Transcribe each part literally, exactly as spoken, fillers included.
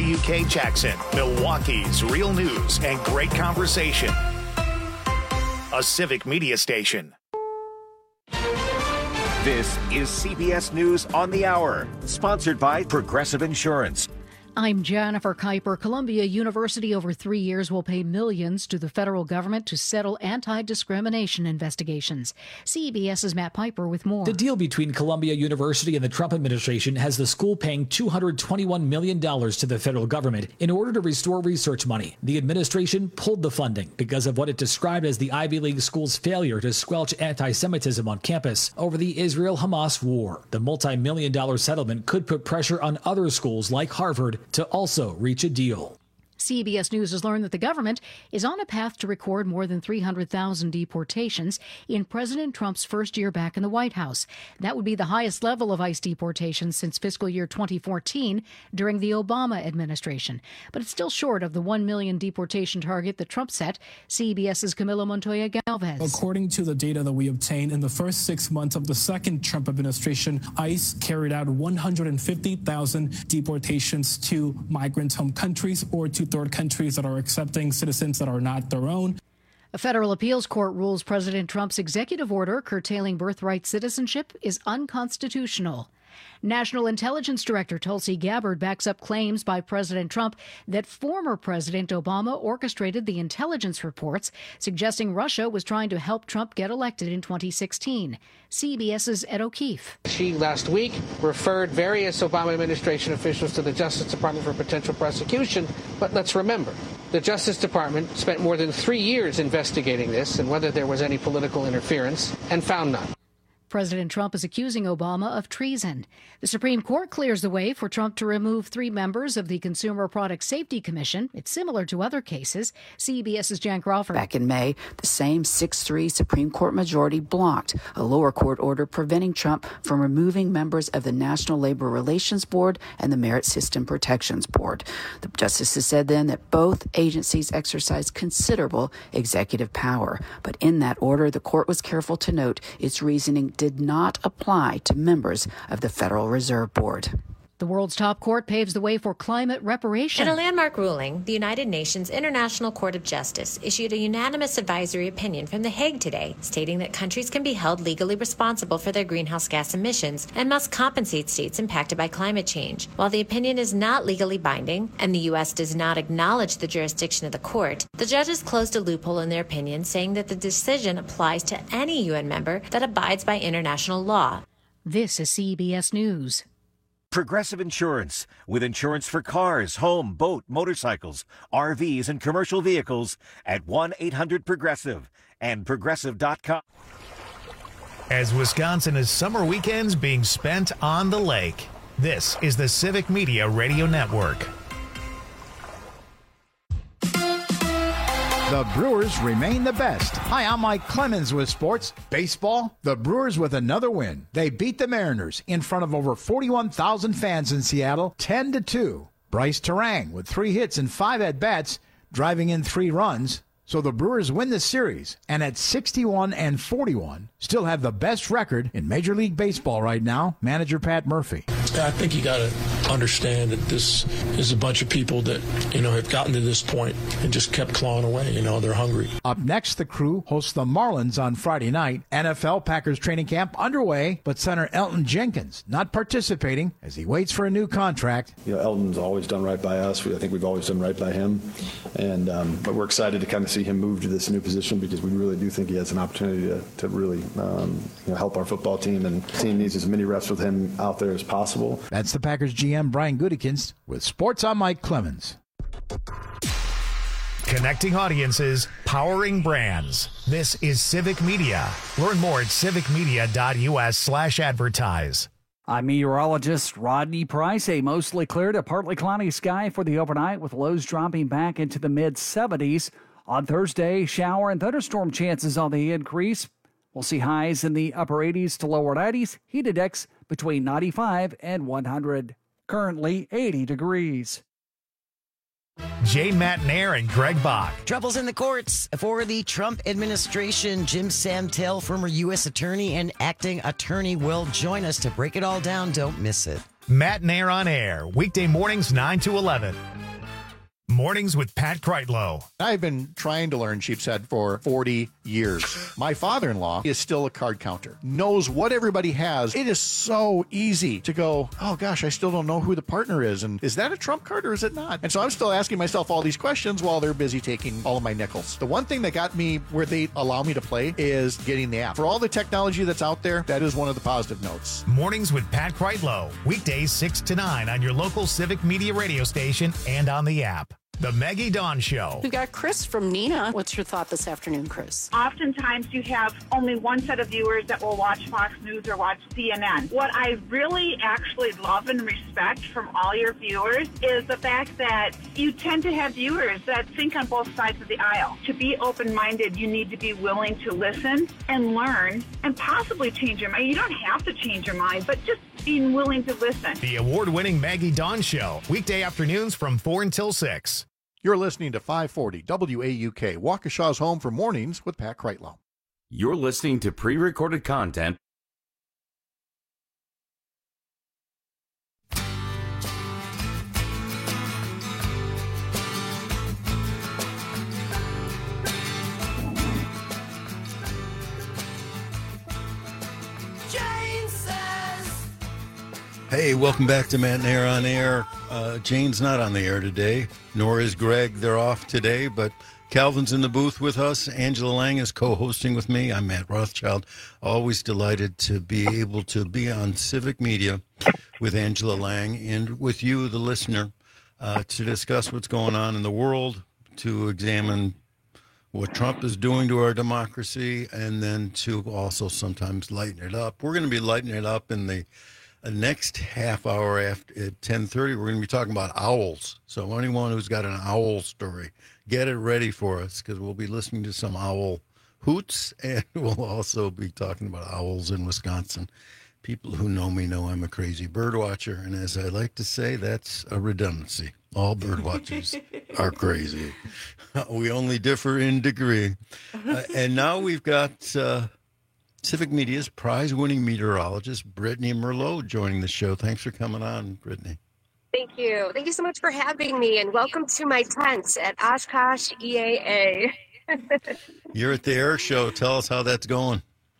W K Jackson, Milwaukee's real news and great conversation. A Civic Media station. This is C B S News on the Hour, sponsored by Progressive Insurance. I'm Jennifer Kuiper. Columbia University over three years will pay millions to the federal government to settle anti-discrimination investigations. CBS's Matt Piper with more. The deal between Columbia University and the Trump administration has the school paying two hundred twenty-one million dollars to the federal government in order to restore research money. The administration pulled the funding because of what it described as the Ivy League school's failure to squelch anti-Semitism on campus over the Israel-Hamas war. The multi-million dollar settlement could put pressure on other schools like Harvard to also reach a deal. C B S News has learned that the government is on a path to record more than three hundred thousand deportations in President Trump's first year back in the White House. That would be the highest level of ICE deportations since fiscal year twenty fourteen during the Obama administration. But it's still short of the one million deportation target that Trump set. CBS's Camilo Montoya Galvez. According to the data that we obtained in the first six months of the second Trump administration, ICE carried out one hundred fifty thousand deportations to migrant home countries or to third countries that are accepting citizens that are not their own. A federal appeals court rules President Trump's executive order curtailing birthright citizenship is unconstitutional. National Intelligence Director Tulsi Gabbard backs up claims by President Trump that former President Obama orchestrated the intelligence reports suggesting Russia was trying to help Trump get elected in twenty sixteen. CBS's Ed O'Keefe. She last week referred various Obama administration officials to the Justice Department for potential prosecution. But let's remember, the Justice Department spent more than three years investigating this and whether there was any political interference and found none. President Trump is accusing Obama of treason. The Supreme Court clears the way for Trump to remove three members of the Consumer Product Safety Commission. It's similar to other cases. CBS's Jan Crawford. Back in May, the same six three Supreme Court majority blocked a lower court order preventing Trump from removing members of the National Labor Relations Board and the Merit System Protections Board. The justices said then that both agencies exercise considerable executive power. But in that order, the court was careful to note its reasoning did not apply to members of the Federal Reserve Board. The world's top court paves the way for climate reparation. In a landmark ruling, the United Nations International Court of Justice issued a unanimous advisory opinion from The Hague today, stating that countries can be held legally responsible for their greenhouse gas emissions and must compensate states impacted by climate change. While the opinion is not legally binding and the U S does not acknowledge the jurisdiction of the court, the judges closed a loophole in their opinion, saying that the decision applies to any U N member that abides by international law. This is C B S News. Progressive Insurance, with insurance for cars, home, boat, motorcycles, R Vs, and commercial vehicles at one eight hundred Progressive and Progressive dot com. As Wisconsin is summer weekends being spent on the lake, this is the Civic Media Radio Network. The Brewers remain the best. Hi, I'm Mike Clemens with sports. Baseball, the Brewers with another win. They beat the Mariners in front of over forty-one thousand fans in Seattle, ten to two. Bryce Terang with three hits and five at-bats, driving in three runs. So the Brewers win the series, and at sixty-one and forty-one, still have the best record in Major League Baseball right now, manager Pat Murphy. I think you got to understand that this is a bunch of people that, you know, have gotten to this point and just kept clawing away. You know, they're hungry. Up next, the Crew hosts the Marlins on Friday night. N F L Packers training camp underway, but center Elton Jenkins not participating as he waits for a new contract. You know, Elton's always done right by us. I think we've always done right by him. And um, but we're excited to kind of see him move to this new position because we really do think he has an opportunity to, to really um, you know, help our football team. And the team needs as many reps with him out there as possible. That's the Packers G M Brian Gutekunst with Sports. I'm Mike Clemens. Connecting audiences, powering brands. This is Civic Media. Learn more at civicmedia.us slash advertise. I'm meteorologist Rodney Price. A mostly clear to partly cloudy sky for the overnight with lows dropping back into the mid seventies. On Thursday, shower and thunderstorm chances on the increase. We'll see highs in the upper eighties to lower nineties, heat index between ninety-five and one hundred. Currently eighty degrees. Jane Matnair and Greg Bach. Troubles in the courts for the Trump administration. Jim Samtel, former U S attorney and acting attorney, will join us to break it all down. Don't miss it. Matnair on air, weekday mornings nine to eleven. Mornings with Pat Kreitlow. I've been trying to learn sheepshead for forty years. My father-in-law is still a card counter, knows what everybody has. It is so easy to go, oh gosh, I still don't know who the partner is. And is that a trump card or is it not? And so I'm still asking myself all these questions while they're busy taking all of my nickels. The one thing that got me where they allow me to play is getting the app. For all the technology that's out there, that is one of the positive notes. Mornings with Pat Kreitlow. Weekdays six to nine on your local Civic Media radio station and on the app. The Maggie Dawn Show. We've got Chris from Neenah. What's your thought this afternoon, Chris? Oftentimes you have only one set of viewers that will watch Fox News or watch C N N. What I really actually love and respect from all your viewers is the fact that you tend to have viewers that think on both sides of the aisle. To be open-minded, you need to be willing to listen and learn and possibly change your mind. You don't have to change your mind, but just being willing to listen. The award-winning Maggie Dawn Show. Weekday afternoons from four until six. You're listening to five forty W A U K, Waukesha's home for mornings with Pat Kreitlow. You're listening to pre-recorded content. Hey, welcome back to Matt and Air on Air. Uh, Jane's not on the air today, nor is Greg. They're off today, but Calvin's in the booth with us. Angela Lang is co-hosting with me. I'm Matt Rothschild. Always delighted to be able to be on Civic Media with Angela Lang and with you, the listener, uh, to discuss what's going on in the world, to examine what Trump is doing to our democracy, and then to also sometimes lighten it up. We're going to be lightening it up in the Uh, next half hour after at ten thirty, we're going to be talking about owls. So anyone who's got an owl story, get it ready for us, because we'll be listening to some owl hoots, and we'll also be talking about owls in Wisconsin. People who know me know I'm a crazy bird watcher, and as I like to say, that's a redundancy. All bird watchers are crazy. We only differ in degree. Uh, and now we've got Uh, Civic Media's prize-winning meteorologist, Brittany Merlot, joining the show. Thanks for coming on, Brittany. Thank you. Thank you so much for having me, and welcome to my tent at Oshkosh E A A. You're at the air show. Tell us how that's going.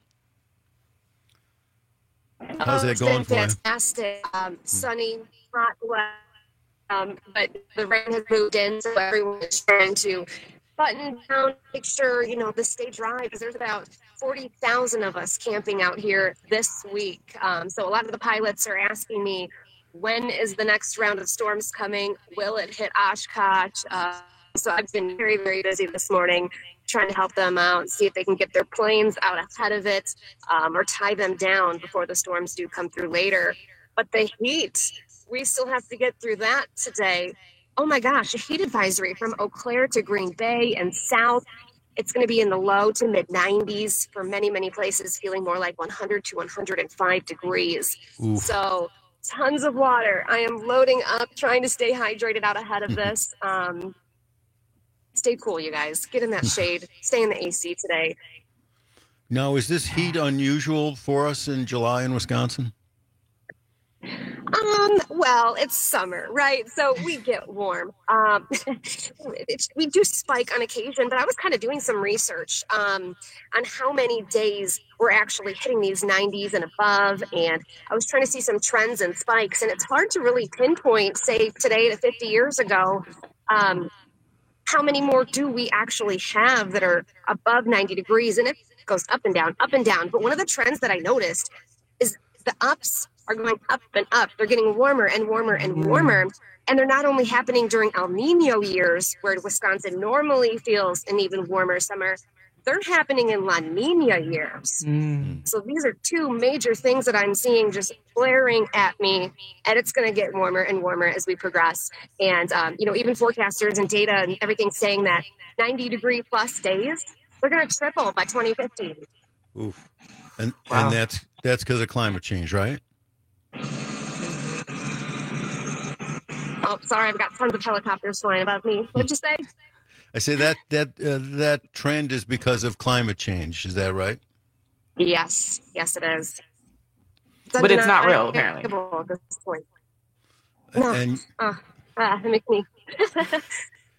How's oh, that going for you? Fantastic. Um, sunny, hot, wet, um, but the rain has moved in, so everyone is trying to button down, make sure, you know, the stay dry, because there's about forty thousand of us camping out here this week. Um, so a lot of the pilots are asking me, when is the next round of storms coming? Will it hit Oshkosh? Uh, so I've been very, very busy this morning trying to help them out, see if they can get their planes out ahead of it, um, or tie them down before the storms do come through later. But the heat, we still have to get through that today. Oh my gosh, a heat advisory from Eau Claire to Green Bay and south. It's going to be in the low to mid nineties for many, many places, feeling more like one hundred to one hundred five degrees. Oof. So tons of water. I am loading up, trying to stay hydrated out ahead of this. Um, stay cool, you guys. Get in that shade. Stay in the A C today. Now, is this heat unusual for us in July in Wisconsin? Um, well, it's summer, right? So we get warm. Um, it, we do spike on occasion, but I was kind of doing some research um, on how many days we're actually hitting these nineties and above. And I was trying to see some trends and spikes, and it's hard to really pinpoint, say today to fifty years ago, um, how many more do we actually have that are above ninety degrees? And it goes up and down, up and down. But one of the trends that I noticed is the ups are going up and up. They're getting warmer and warmer and warmer. And they're not only happening during El Nino years, where Wisconsin normally feels an even warmer summer, they're happening in La Nina years. Mm. So these are two major things that I'm seeing just blaring at me, and it's going to get warmer and warmer as we progress. And, um, you know, even forecasters and data and everything saying that ninety degree plus days, they're going to triple by twenty fifty. Oof. And, Wow. and that's that's because of climate change, right? Oh, sorry, I've got tons of helicopters flying above me. What'd you say? I say that that uh, that trend is because of climate change. Is that right? Yes, yes, it is. But it's not real, apparently. At this point. No, And uh, uh, it makes me.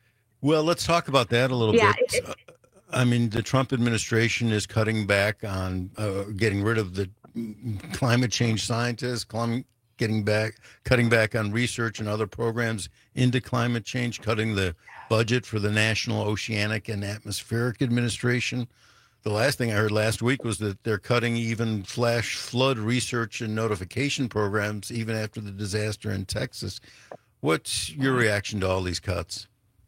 Well, let's talk about that a little Yeah, bit. it- Uh, I mean, the Trump administration is cutting back on uh, getting rid of the climate change scientists, clim- getting back, cutting back on research and other programs into climate change, cutting the budget for the National Oceanic and Atmospheric Administration. The last thing I heard last week was that they're cutting even flash flood research and notification programs even after the disaster in Texas. What's your reaction to all these cuts?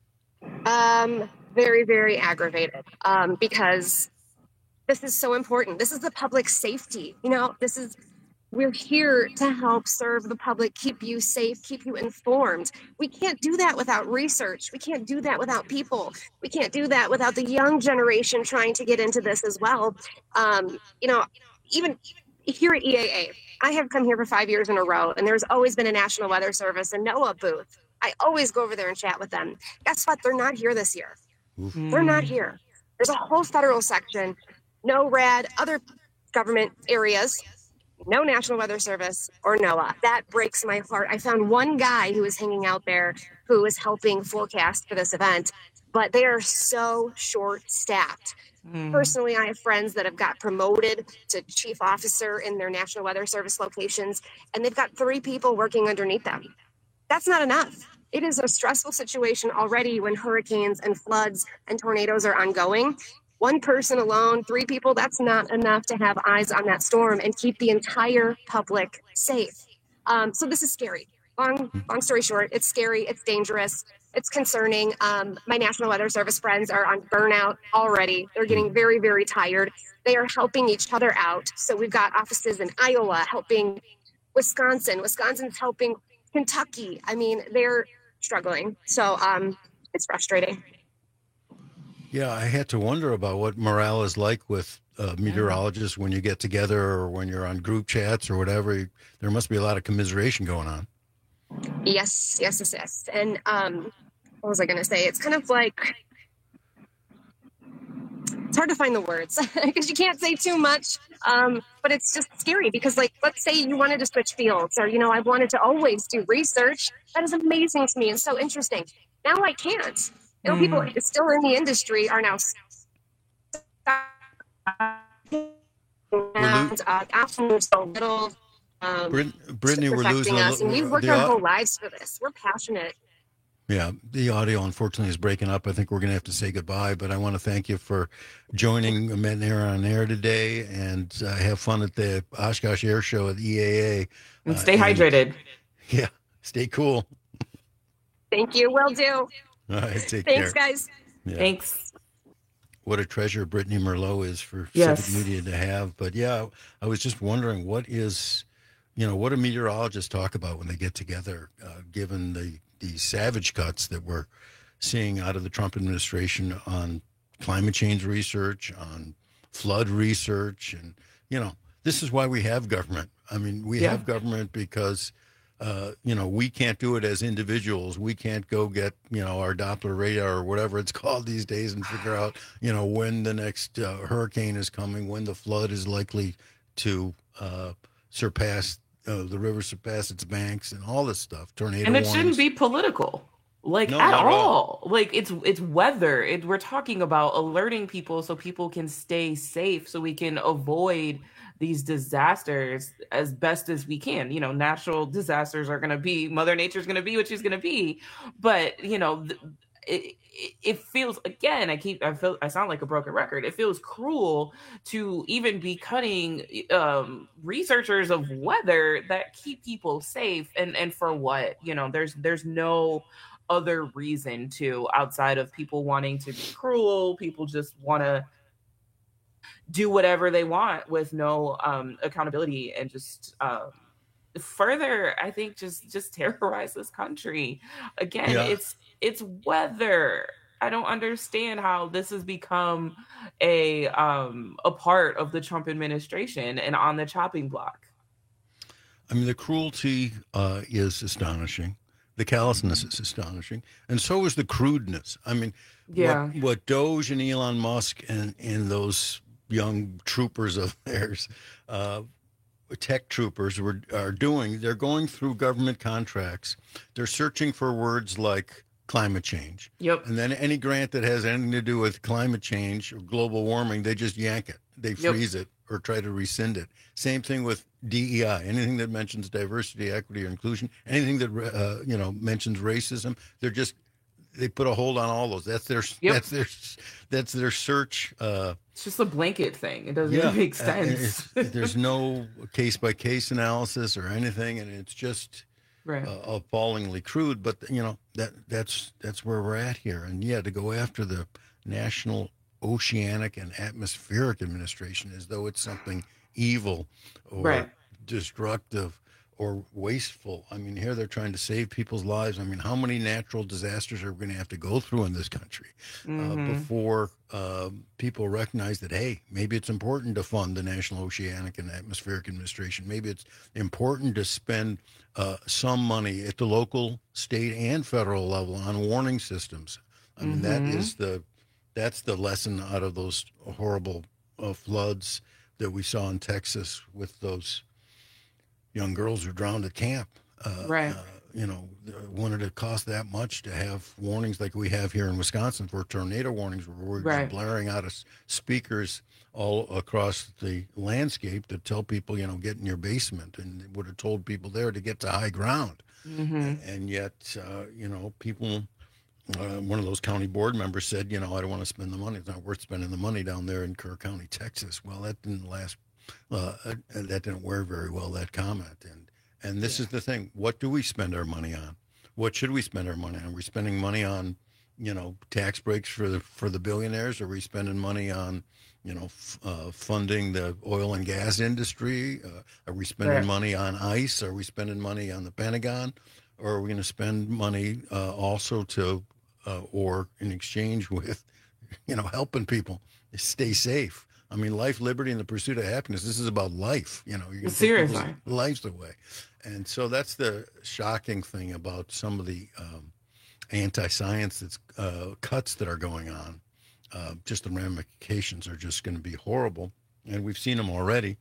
Um, very, very aggravated um, because this is so important. This is the public safety. You know, this is, we're here to help serve the public, keep you safe, keep you informed. We can't do that without research. We can't do that without people. We can't do that without the young generation trying to get into this as well. Um, you know, even here at E A A, I have come here for five years in a row, and there's always been a National Weather Service and NOAA booth. I always go over there and chat with them. Guess what? They're not here this year. They're not here. There's a whole federal section, no RAD, other government areas, no National Weather Service or NOAA. That breaks my heart. I found one guy who was hanging out there who was helping forecast for this event, but they are so short-staffed. Mm. Personally, I have friends that have got promoted to chief officer in their National Weather Service locations, and they've got three people working underneath them. That's not enough. It is a stressful situation already when hurricanes and floods and tornadoes are ongoing. One person alone, three people, that's not enough to have eyes on that storm and keep the entire public safe. Um, so this is scary. Long, long story short, it's scary, it's dangerous, it's concerning. Um, my National Weather Service friends are on burnout already. They're getting very, very tired. They are helping each other out. So we've got offices in Iowa helping Wisconsin. Wisconsin's helping Kentucky. I mean, they're struggling. So um, it's frustrating. Yeah, I had to wonder about what morale is like with uh, meteorologists when you get together or when you're on group chats or whatever. There must be a lot of commiseration going on. Yes, yes, yes, yes. And um, what was I going to say? It's kind of like, it's hard to find the words because you can't say too much. Um, but it's just scary because, like, let's say you wanted to switch fields or, you know, I wanted to always do research. That is amazing to me and so interesting. Now I can't. You know, mm. people still in the industry are now and uh, absolutely so little. Um, Brit- Brittany, we're losing us, and we've worked our au- whole lives for this. We're passionate. Yeah, the audio unfortunately is breaking up. I think we're going to have to say goodbye, but I want to thank you for joining Met and Air on Air today, and uh, have fun at the Oshkosh Air Show at E A A. And stay uh, hydrated. And, yeah, stay cool. Thank you. Will do. All right, take Thanks, care. guys. Yeah. Thanks. What a treasure Brittany Merlot is for Yes. Civic Media to have. But yeah, I was just wondering what is, you know, what do meteorologists talk about when they get together, uh, given the, the savage cuts that we're seeing out of the Trump administration on climate change research, on flood research. And, you know, this is why we have government. I mean, we Yeah. have government because Uh, you know, we can't do it as individuals. We can't go get, you know, our Doppler radar or whatever it's called these days and figure out, you know, when the next uh, hurricane is coming, when the flood is likely to uh, surpass, uh, the river surpass its banks and all this stuff. Tornado And it warnings. shouldn't be political. Like No, at not at all. Like it's it's weather. It, we're talking about alerting people so people can stay safe, so we can avoid these disasters as best as we can. You know, natural disasters are going to be, Mother Nature's going to be what she's going to be. But, you know, th- it, it, it feels, again, I keep, I feel, I sound like a broken record. It feels cruel to even be cutting um, researchers of weather that keep people safe. And, and for what? You know, there's, there's no other reason to, outside of people wanting to be cruel. People just want to do whatever they want with no um, accountability and just um, further, I think, just just terrorize this country. Again, Yeah. it's it's weather. I don't understand how this has become a um, a part of the Trump administration and on the chopping block. I mean, the cruelty uh, is astonishing. The callousness is astonishing. And so is the crudeness. I mean, Yeah. what, what Doge and Elon Musk and, and those young troopers of theirs, uh, tech troopers were, are doing, they're going through government contracts. They're searching for words like climate change. Yep. And then any grant that has anything to do with climate change or global warming, they just yank it. They freeze yep. it or try to rescind it. Same thing with D E I. Anything that mentions diversity, equity, or inclusion, anything that uh, you know mentions racism, they're just they put a hold on all those. That's their yep. that's their that's their search. Uh, it's just a blanket thing. It doesn't yeah, even make sense. Uh, there's no case by case analysis or anything, and it's just. Right. Uh, appallingly crude, but you know that that's that's where we're at here. And yeah, to go after the National Oceanic and Atmospheric Administration as though it's something evil or right. destructive or wasteful. I mean, here they're trying to save people's lives. I mean, how many natural disasters are we going to have to go through in this country mm-hmm. uh, before uh, people recognize that, hey, maybe it's important to fund the National Oceanic and Atmospheric Administration. Maybe it's important to spend uh, some money at the local, state, and federal level on warning systems. I mean, mm-hmm. that is the that's the lesson out of those horrible uh, floods that we saw in Texas with those young girls who drowned at camp. Uh, right. Uh, you know, wanted it to cost that much to have warnings like we have here in Wisconsin for tornado warnings, where we're right. just blaring out of speakers all across the landscape to tell people, you know, get in your basement, and it would have told people there to get to high ground. Mm-hmm. And yet, uh, you know, people, uh, one of those county board members said, you know, I don't want to spend the money. It's not worth spending the money down there in Kerr County, Texas. Well, that didn't last. Uh, that didn't wear very well, that comment. And and this yeah. is the thing. What do we spend our money on? What should we spend our money on? Are we spending money on, you know, tax breaks for the for the billionaires? Are we spending money on, you know, f- uh, funding the oil and gas industry? Uh, are we spending right. money on ICE? Are we spending money on the Pentagon? Or are we going to spend money uh, also to, uh, or in exchange with, you know, helping people stay safe? I mean, life, liberty, and the pursuit of happiness. This is about life. You know, you're going to take people's lives away. And so that's the shocking thing about some of the um, anti-science that's, uh, cuts that are going on. Uh, just the ramifications are just going to be horrible. And we've seen them already.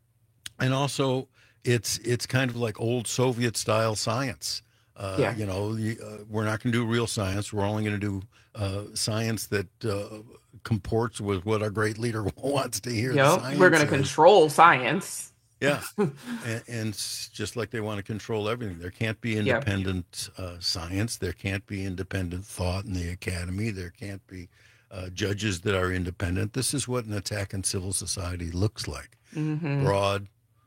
And also, it's it's kind of like old Soviet-style science. Uh, yeah. You know, uh, we're not going to do real science. We're only going to do uh, science that uh, comports with what our great leader wants to hear. Yep. We're going to control science. Yeah. and, and just like they want to control everything. There can't be independent yep. uh, science. There can't be independent thought in the academy. There can't be uh, judges that are independent. This is what an attack on civil society looks like. Mm-hmm. Broad,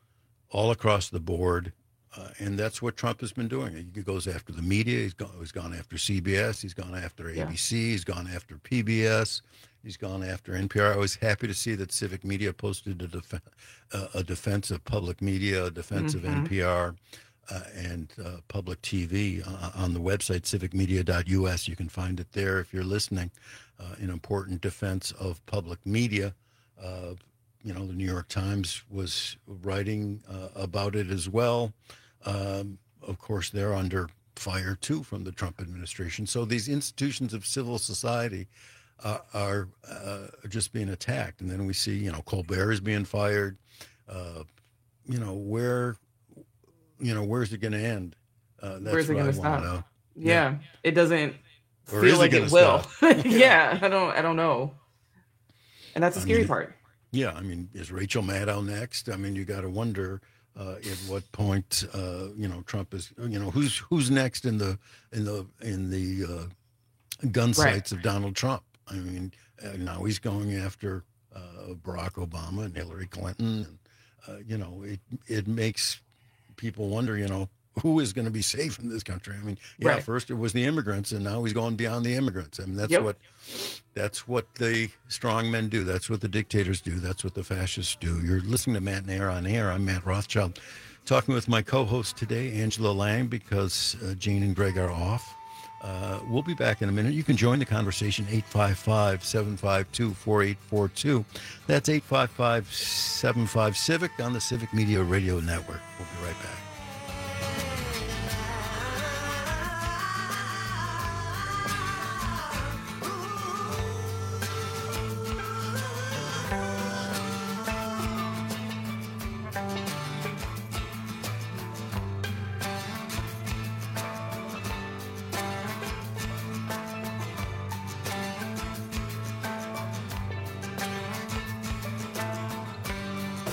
all across the board. Uh, and that's what Trump has been doing. He goes after the media. He's gone, he's gone after C B S. He's gone after A B C. Yeah. He's gone after P B S. He's gone after N P R. I was happy to see that Civic Media posted a, def- uh, a defense of public media, a defense mm-hmm. of N P R, uh, and uh, public T V uh, on the website, civic media dot U S. You can find it there if you're listening. Uh, an important defense of public media. Uh, you know, the New York Times was writing uh, about it as well. Um, of course, they're under fire, too, from the Trump administration. So these institutions of civil society uh, are uh, just being attacked. And then we see, you know, Colbert is being fired. Uh, you know, where, you know, where's it going to end? Uh, that's where's it going to stop? Know. Yeah. yeah, it doesn't or feel like it, it will. yeah. yeah, I don't, I don't know. And that's the scary I mean, part. Yeah, I mean, is Rachel Maddow next? I mean, you got to wonder uh, at what point, uh, you know, Trump is, you know, who's who's next in the in the in the uh, gun sights right. of Donald Trump. I mean, uh, now he's going after uh, Barack Obama and Hillary Clinton. And, uh, you know, it it makes people wonder, you know, who is going to be safe in this country? I mean, yeah, right. first it was the immigrants, and now he's going beyond the immigrants. I mean, that's yep. what that's what the strong men do. That's what the dictators do. That's what the fascists do. You're listening to Matt and Air on Air. I'm Matt Rothschild, talking with my co-host today, Angela Lang, because uh, Jane and Greg are off. Uh, we'll be back in a minute. You can join the conversation, eight five five, seven five two, four eight four two. That's eight five five, seven five, CIVIC on the Civic Media Radio Network. We'll be right back.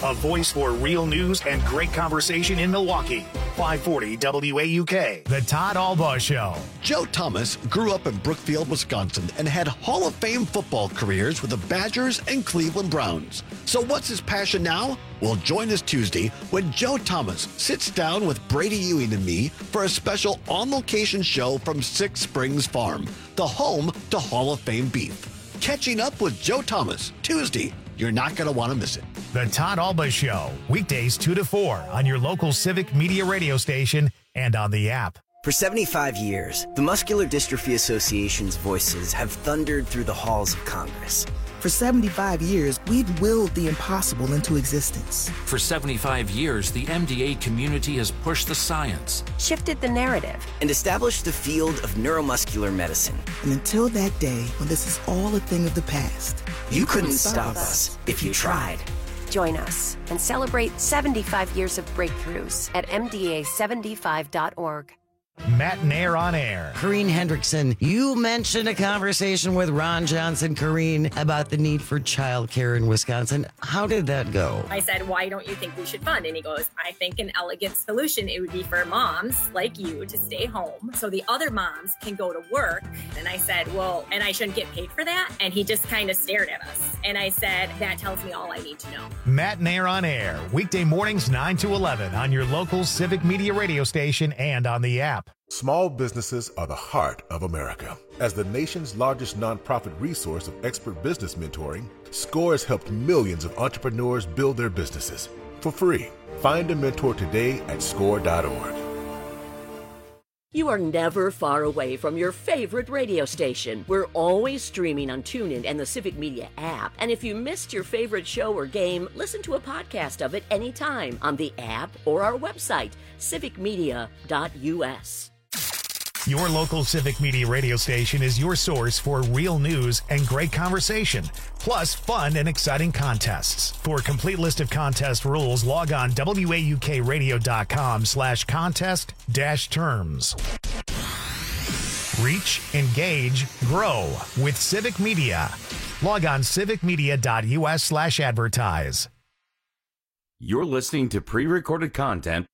a voice for real news and great conversation in Milwaukee. five forty W A U K. The Todd Albaugh Show. Joe Thomas grew up in Brookfield, Wisconsin, and had Hall of Fame football careers with the Badgers and Cleveland Browns. So what's his passion now? Well, join us Tuesday when Joe Thomas sits down with Brady Ewing and me for a special on-location show from Six Springs Farm, the home to Hall of Fame beef. Catching up with Joe Thomas, Tuesday. You're not going to want to miss it. The Todd Albaugh Show, weekdays two to four on your local Civic Media radio station and on the app. For seventy-five years, the Muscular Dystrophy Association's voices have thundered through the halls of Congress. For seventy-five years, we've willed the impossible into existence. For seventy-five years, the M D A community has pushed the science, shifted the narrative, and established the field of neuromuscular medicine. And until that day when this is all a thing of the past, you, you couldn't, couldn't stop us if you tried. Join us and celebrate seventy-five years of breakthroughs at M D A seventy-five dot org. Matt Nair on air. Corrine Hendrickson, you mentioned a conversation with Ron Johnson, Corrine, about the need for childcare in Wisconsin. How did that go? I said, why don't you think we should fund? And he goes, I think an elegant solution, it would be for moms like you to stay home so the other moms can go to work. And I said, well, and I shouldn't get paid for that? And he just kind of stared at us. And I said, that tells me all I need to know. Matt Nair on air, weekday mornings nine to eleven on your local Civic Media radio station and on the app. Small businesses are the heart of America. As the nation's largest nonprofit resource of expert business mentoring, SCORE has helped millions of entrepreneurs build their businesses for free. Find a mentor today at score dot org. You are never far away from your favorite radio station. We're always streaming on TuneIn and the Civic Media app. And if you missed your favorite show or game, listen to a podcast of it anytime on the app or our website, civic media dot U S. Your local Civic Media radio station is your source for real news and great conversation, plus fun and exciting contests. For a complete list of contest rules, log on W A U K radio dot com slash contest dash terms. Reach, engage, grow with Civic Media. Log on civic media dot U S slash advertise. You're listening to pre-recorded content.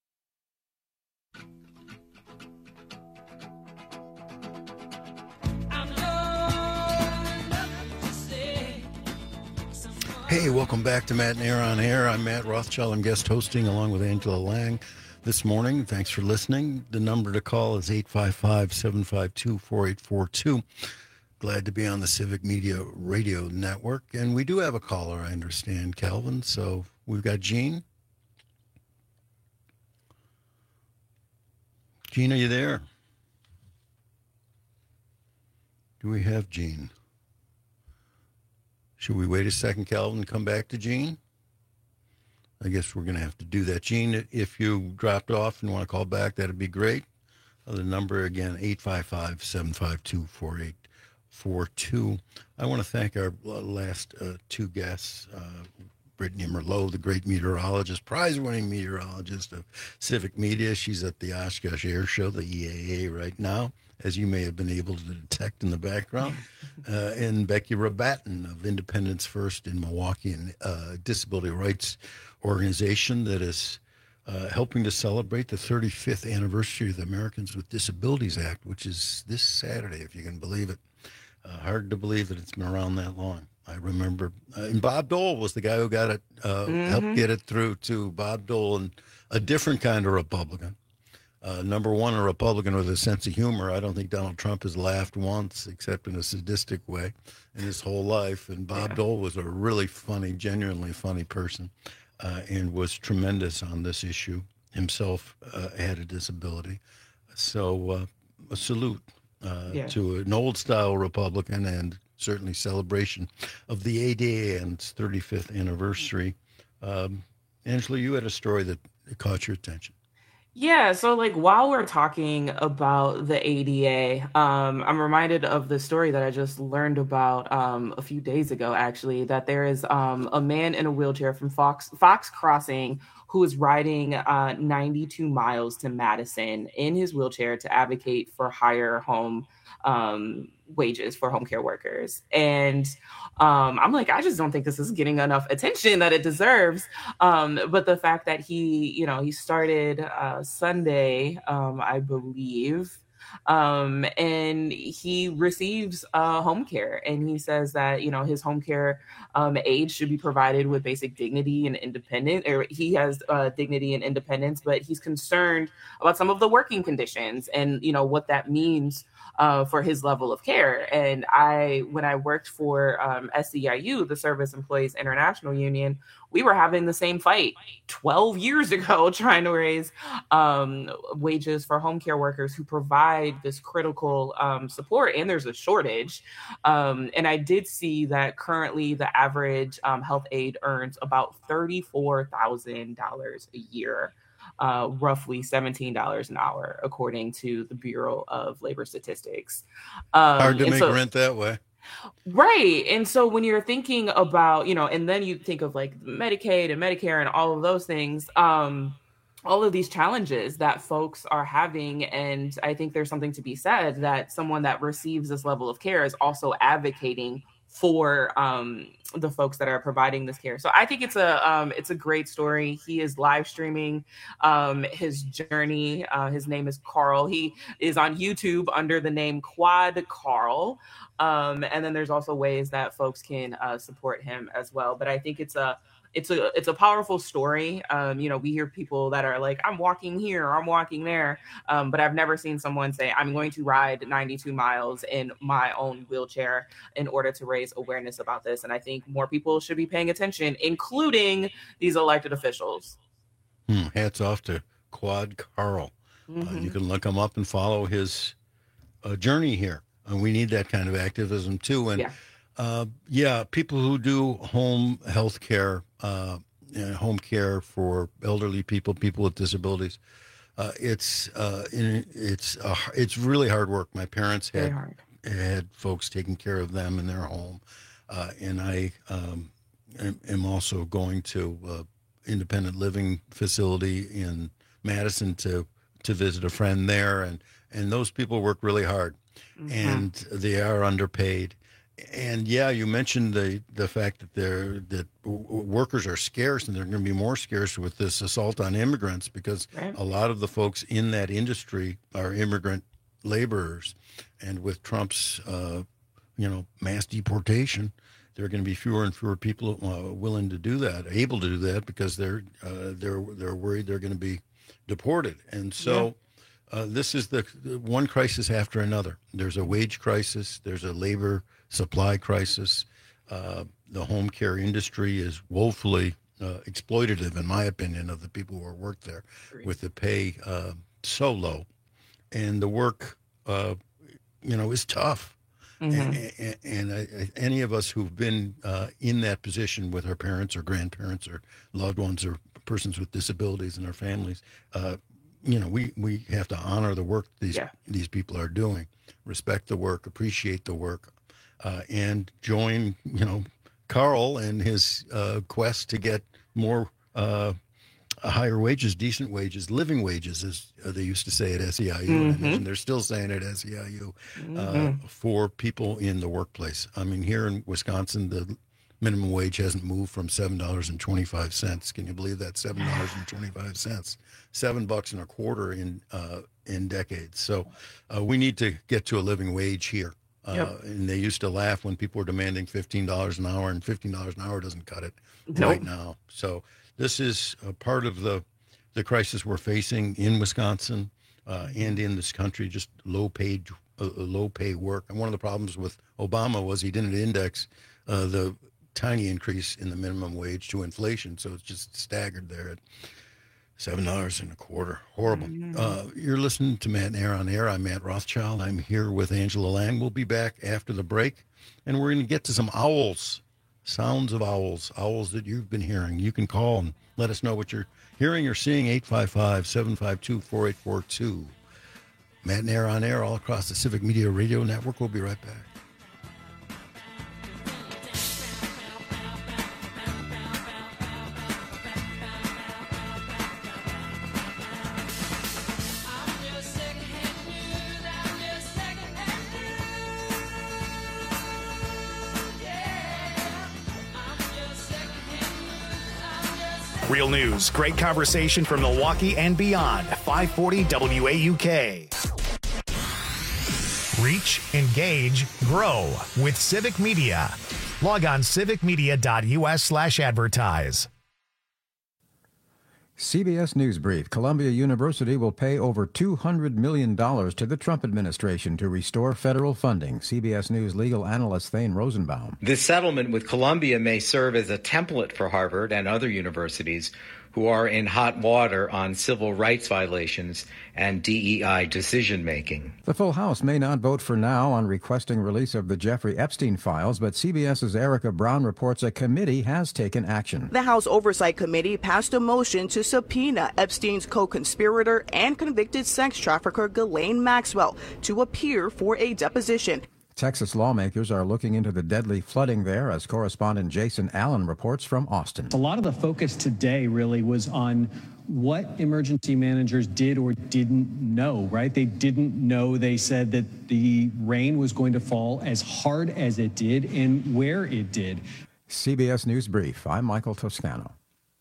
Hey, welcome back to Matt Nair on Air. I'm Matt Rothschild. I'm guest hosting along with Angela Lang this morning. Thanks for listening. The number to call is eight five five, seven five two, four eight four two. Glad to be on the Civic Media Radio Network. And we do have a caller, I understand, Calvin. So we've got Gene. Gene, are you there? Do we have Gene? Should we wait a second, Calvin, and come back to Gene? I guess we're going to have to do that. Gene, if you dropped off and want to call back, that'd be great. Uh, the number, again, eight five five, seven five two, four eight four two. I want to thank our last uh, two guests, uh, Brittany Merlot, the great meteorologist, prize-winning meteorologist of Civic Media. She's at the Oshkosh Air Show, the E A A, right now, as you may have been able to detect in the background, uh, and Becky Rabatin of Independence First in Milwaukee, and uh, disability rights organization that is uh, helping to celebrate the thirty-fifth anniversary of the Americans with Disabilities Act, which is this Saturday, if you can believe it. Uh, hard to believe that it's been around that long. I remember, uh, and Bob Dole was the guy who got it, uh, mm-hmm. helped get it through to Bob Dole, and a different kind of Republican. Uh, number one, a Republican with a sense of humor. I don't think Donald Trump has laughed once, except in a sadistic way, in his whole life. And Bob yeah. Dole was a really funny, genuinely funny person, uh, and was tremendous on this issue. Himself uh, had a disability. So uh, a salute uh, yeah. to an old-style Republican, and certainly celebration of the A D A and its thirty-fifth anniversary. Um, Angela, you had a story that caught your attention. Yeah, so like while we're talking about the A D A, um, I'm reminded of the story that I just learned about um, a few days ago, actually, that there is um, a man in a wheelchair from Fox Fox Crossing who is riding uh, ninety-two miles to Madison in his wheelchair to advocate for higher home um, wages for home care workers. And um, I'm like, I just don't think this is getting enough attention that it deserves. Um, but the fact that he, you know, he started uh, Sunday, um, I believe, um, and he receives uh, home care. And he says that, you know, his home care um, aid should be provided with basic dignity and independence, or he has uh, dignity and independence, but he's concerned about some of the working conditions and, you know, what that means uh, for his level of care. And I, when I worked for um, S E I U, the Service Employees International Union, we were having the same fight twelve years ago, trying to raise um, wages for home care workers who provide this critical um, support. And there's a shortage. Um, and I did see that currently the average um, health aide earns about thirty-four thousand dollars a year. Uh, roughly seventeen dollars an hour, according to the Bureau of Labor Statistics. Um, Hard to make so, rent that way. Right. And so when you're thinking about, you know, and then you think of like Medicaid and Medicare and all of those things, um, all of these challenges that folks are having. And I think there's something to be said that someone that receives this level of care is also advocating for um, the folks that are providing this care. So I think it's a um, it's a great story. He is live streaming um, his journey. Uh, his name is Carl. He is on YouTube under the name Quad Carl. Um, and then there's also ways that folks can uh, support him as well. But I think it's a It's a it's a powerful story. Um, you know, we hear people that are like, I'm walking here, I'm walking there. Um, but I've never seen someone say, I'm going to ride ninety-two miles in my own wheelchair in order to raise awareness about this. And I think more people should be paying attention, including these elected officials. Hmm, hats off to Quad Carl. Mm-hmm. Uh, you can look him up and follow his uh, journey here. And we need that kind of activism too. And yeah. Uh, yeah, people who do home health care, uh, you know, home care for elderly people, people with disabilities, uh, it's uh, in, it's uh, it's really hard work. My parents had had folks taking care of them in their home, uh, and I um, am, am also going to uh, independent living facility in Madison to to visit a friend there, and and those people work really hard, mm-hmm. and they are underpaid. And yeah, you mentioned the the fact that they're that workers are scarce, and they're going to be more scarce with this assault on immigrants, because right. a lot of the folks in that industry are immigrant laborers, and with Trump's uh, you know mass deportation, there are going to be fewer and fewer people uh, willing to do that, able to do that, because they're uh, they're they're worried they're going to be deported, and so. Yeah. Uh, this is the, the one crisis after another. There's a wage crisis. There's a labor supply crisis. Uh, the home care industry is woefully uh, exploitative, in my opinion, of the people who are work there, Great. with the pay uh, so low, and the work, uh, you know, is tough. Mm-hmm. And, and, and I, any of us who've been uh, in that position with our parents or grandparents or loved ones or persons with disabilities in our families. Uh, You know, we, we have to honor the work these yeah. these people are doing, respect the work, appreciate the work, uh, and join, you know, Carl and his uh, quest to get more uh, higher wages, decent wages, living wages, as they used to say at S E I U, mm-hmm. and they're still saying at S E I U, mm-hmm. uh, for people in the workplace. I mean, here in Wisconsin, the minimum wage hasn't moved from seven dollars and twenty-five cents. Can you believe that? seven dollars and twenty-five cents. Seven bucks and a quarter in uh, in decades. So uh, we need to get to a living wage here. Uh, yep. And they used to laugh when people were demanding fifteen dollars an hour, and fifteen dollars an hour doesn't cut it nope. right now. So this is a part of the, the crisis we're facing in Wisconsin uh, and in this country, just low paid, uh, low pay work. And one of the problems with Obama was he didn't index uh, the tiny increase in the minimum wage to inflation, so it's just staggered there at seven dollars and a quarter. Horrible. Mm-hmm. Uh, you're listening to Matt and Air on Air. I'm Matt Rothschild. I'm here with Angela Lang. We'll be back after the break, and we're going to get to some owls, sounds of owls, owls that you've been hearing. You can call and let us know what you're hearing or seeing. Eight five five, seven five two, four eight four two. Matt and Air on Air all across the Civic Media Radio Network. We'll be right back. Real news, great conversation from Milwaukee and beyond. five forty W A U K. Reach, engage, grow with Civic Media. Log on civicmedia.us slash advertise. C B S News Brief. Columbia University will pay over two hundred million dollars to the Trump administration to restore federal funding. C B S News legal analyst Thane Rosenbaum. This settlement with Columbia may serve as a template for Harvard and other universities who are in hot water on civil rights violations and D E I decision-making. The full House may not vote for now on requesting release of the Jeffrey Epstein files, but CBS's Erica Brown reports a committee has taken action. The House Oversight Committee passed a motion to subpoena Epstein's co-conspirator and convicted sex trafficker Ghislaine Maxwell to appear for a deposition. Texas lawmakers are looking into the deadly flooding there, as correspondent Jason Allen reports from Austin. A lot of the focus today really was on what emergency managers did or didn't know, right? They didn't know. They said that the rain was going to fall as hard as it did and where it did. C B S News Brief. I'm Michael Toscano.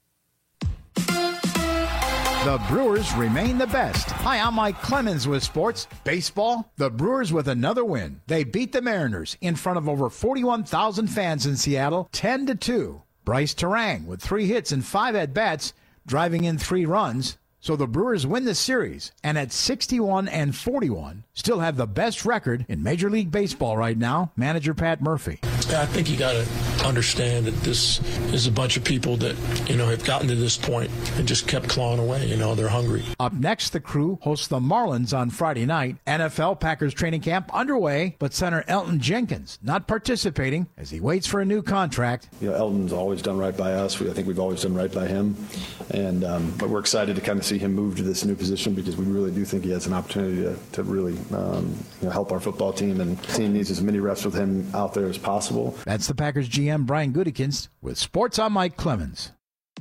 The Brewers remain the best. Hi, I'm Mike Clemens with sports. Baseball, the Brewers with another win. They beat the Mariners in front of over forty-one thousand fans in Seattle, ten to two. Bryce Terang with three hits and five at-bats, driving in three runs. So the Brewers win the series, and at sixty-one and forty-one, still have the best record in Major League Baseball right now. Manager Pat Murphy. I think you got to understand that this is a bunch of people that, you know, have gotten to this point and just kept clawing away. You know, they're hungry. Up next, the Crew hosts the Marlins on Friday night. N F L Packers training camp underway, but center Elton Jenkins not participating as he waits for a new contract. You know, Elton's always done right by us. We, I think we've always done right by him. And um, but we're excited to kind of see him move to this new position because we really do think he has an opportunity to, to really um, you know, help our football team. And the team needs as many reps with him out there as possible. That's the Packers G M Brian Gutekunst with Sports. I'm Mike Clemens.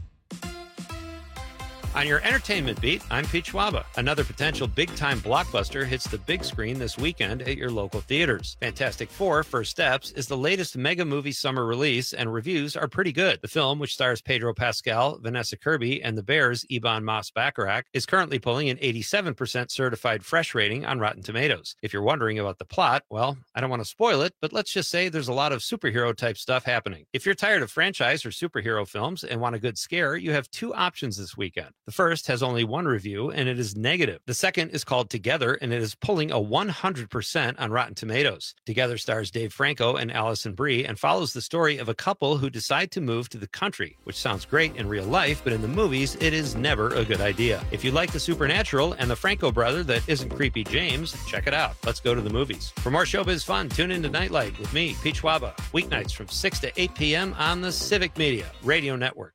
On your entertainment beat, I'm Pete Schwaba. Another potential big-time blockbuster hits the big screen this weekend at your local theaters. Fantastic Four: First Steps is the latest mega movie summer release, and reviews are pretty good. The film, which stars Pedro Pascal, Vanessa Kirby, and the Bears' Ebon Moss-Bacharach, is currently pulling an eighty-seven percent certified fresh rating on Rotten Tomatoes. If you're wondering about the plot, well, I don't want to spoil it, but let's just say there's a lot of superhero-type stuff happening. If you're tired of franchise or superhero films and want a good scare, you have two options this weekend. The first has only one review, and it is negative. The second is called Together, and it is pulling a one hundred percent on Rotten Tomatoes. Together stars Dave Franco and Allison Brie and follows the story of a couple who decide to move to the country, which sounds great in real life, but in the movies, it is never a good idea. If you like the supernatural and the Franco brother that isn't creepy James, check it out. Let's go to the movies. For more showbiz fun, tune in to Nightlight with me, Pete Schwaba, weeknights from six to eight p.m. on the Civic Media Radio Network.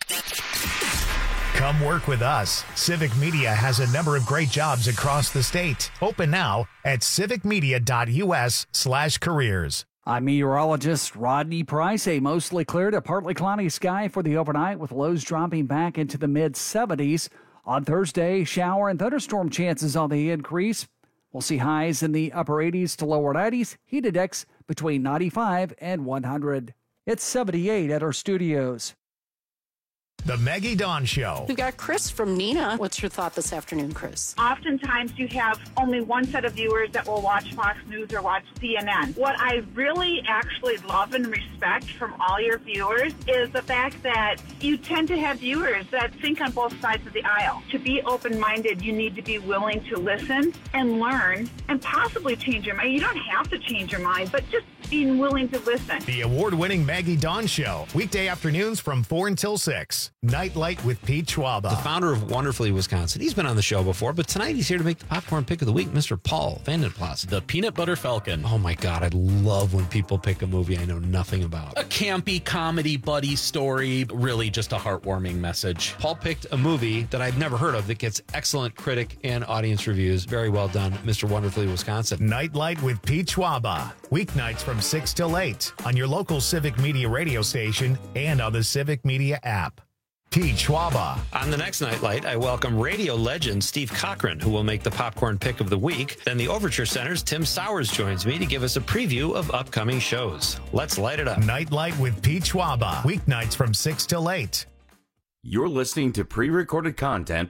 Come work with us. Civic Media has a number of great jobs across the state. Open now at civicmedia.us slash careers. I'm meteorologist Rodney Price. A mostly clear to partly cloudy sky for the overnight with lows dropping back into the mid seventies. On Thursday, shower and thunderstorm chances on the increase. We'll see highs in the upper eighties to lower nineties. Heat index between ninety-five and one hundred. It's seventy-eight at our studios. The Maggie Dawn Show. We've got Chris from Neenah. What's your thought this afternoon, Chris? Oftentimes you have only one set of viewers that will watch Fox News or watch C N N. What I really actually love and respect from all your viewers is the fact that you tend to have viewers that think on both sides of the aisle. To be open-minded, you need to be willing to listen and learn and possibly change your mind. You don't have to change your mind, but just being willing to listen. The award-winning Maggie Dawn Show. Weekday afternoons from four until six. Nightlight with Pete Schwaba. The founder of Wonderfully Wisconsin. He's been on the show before, but tonight he's here to make the popcorn pick of the week, Mister Paul Vandenplas. The Peanut Butter Falcon. Oh my God, I love when people pick a movie I know nothing about. A campy comedy buddy story, really just a heartwarming message. Paul picked a movie that I've never heard of that gets excellent critic and audience reviews. Very well done, Mister Wonderfully Wisconsin. Nightlight with Pete Schwaba. Weeknights from six till eight on your local Civic Media radio station and on the Civic Media app. Pete Schwaba. On the next Nightlight, I welcome radio legend Steve Cochran, who will make the popcorn pick of the week. Then the Overture Center's Tim Sowers joins me to give us a preview of upcoming shows. Let's light it up. Nightlight with Pete Schwaba. Weeknights from six till eight. You're listening to pre-recorded content.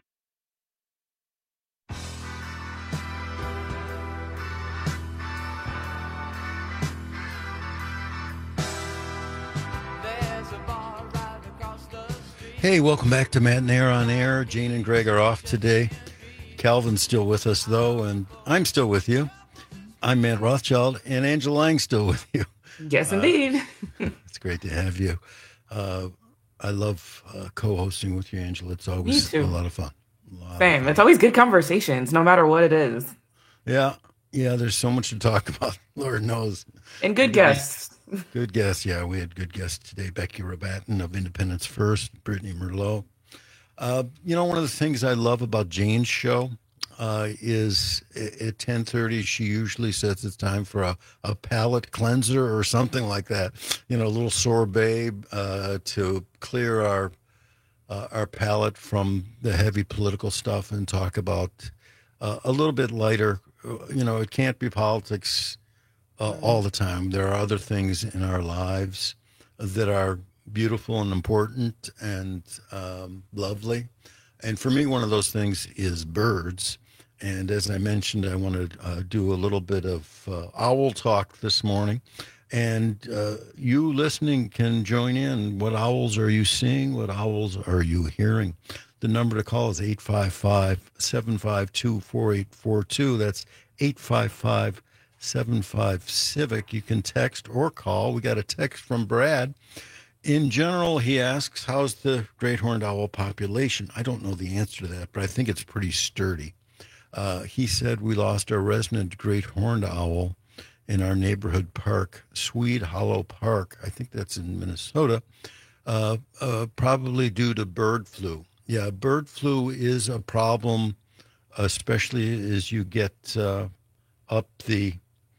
Hey, welcome back to Matt and Air on Air. Jane and Greg are off today. Calvin's still with us, though, and I'm still with you. I'm Matt Rothschild, and Angela Lang's still with you. Yes, Uh, indeed. It's great to have you. Uh, I love uh, co-hosting with you, Angela. It's always Me a too. lot of fun. Same. It's always good conversations, no matter what it is. Yeah, yeah, there's so much to talk about, Lord knows. And good guests. Good guests, yeah. We had good guests today. Becky Rabatin of Independence First, Brittany Merlot. Uh, you know, one of the things I love about Jane's show uh, is at ten thirty, she usually says it's time for a, a palate cleanser or something like that. You know, a little sorbet uh, to clear our uh, our palate from the heavy political stuff and talk about uh, a little bit lighter. You know, it can't be politics uh, all the time. There are other things in our lives that are beautiful and important and um, lovely. And for me, one of those things is birds. And as I mentioned, I want to uh, do a little bit of uh, owl talk this morning. And uh, you listening can join in. What owls are you seeing? What owls are you hearing? The number to call is eight five five, seven five two, four eight four two. That's eight five five, seven five, CIVIC. You can text or call. We got a text from Brad. In general, he asks, how's the great horned owl population? I don't know the answer to that, but I think it's pretty sturdy. Uh, he said we lost our resident great horned owl in our neighborhood park, Swede Hollow Park. I think that's in Minnesota, uh, uh, probably due to bird flu. Yeah, bird flu is a problem, especially as you get uh, up the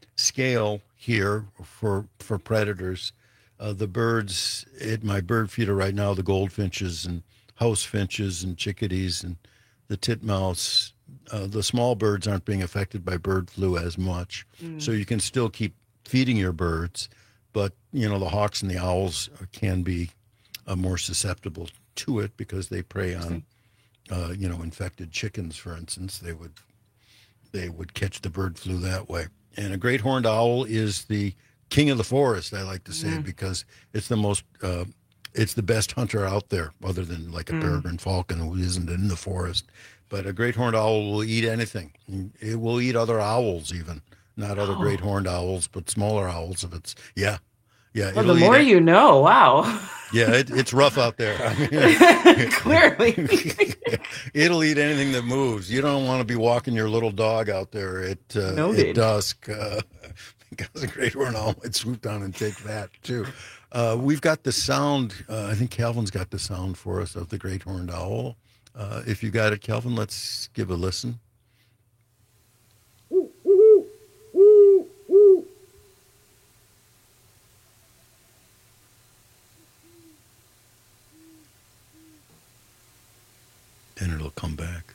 scale here for for predators. Uh, the birds at my bird feeder right now, the goldfinches and house finches and chickadees and the titmouse, uh, the small birds aren't being affected by bird flu as much. Mm. So you can still keep feeding your birds, but, you know, the hawks and the owls can be uh, more susceptible to it because they prey on, uh, you know, infected chickens, for instance. They would, they would catch the bird flu that way. And a great horned owl is the king of the forest, I like to say, Mm. because it's the most, uh, it's the best hunter out there, other than like a Mm. peregrine falcon who isn't in the forest. But a great horned owl will eat anything. It will eat other owls, even not other Oh. great horned owls, but smaller owls. If it's yeah, yeah. Well, the it'll eat more it. you know. Wow. Yeah, it, it's rough out there. I mean, Clearly. it'll eat anything that moves. You don't want to be walking your little dog out there at, uh, Noted. at dusk uh, because a great horned owl might swoop down and take that too. Uh, we've got the sound. Uh, I think Calvin's got the sound for us of the great horned owl. Uh, if you got it, Calvin, let's give a listen. And it'll come back.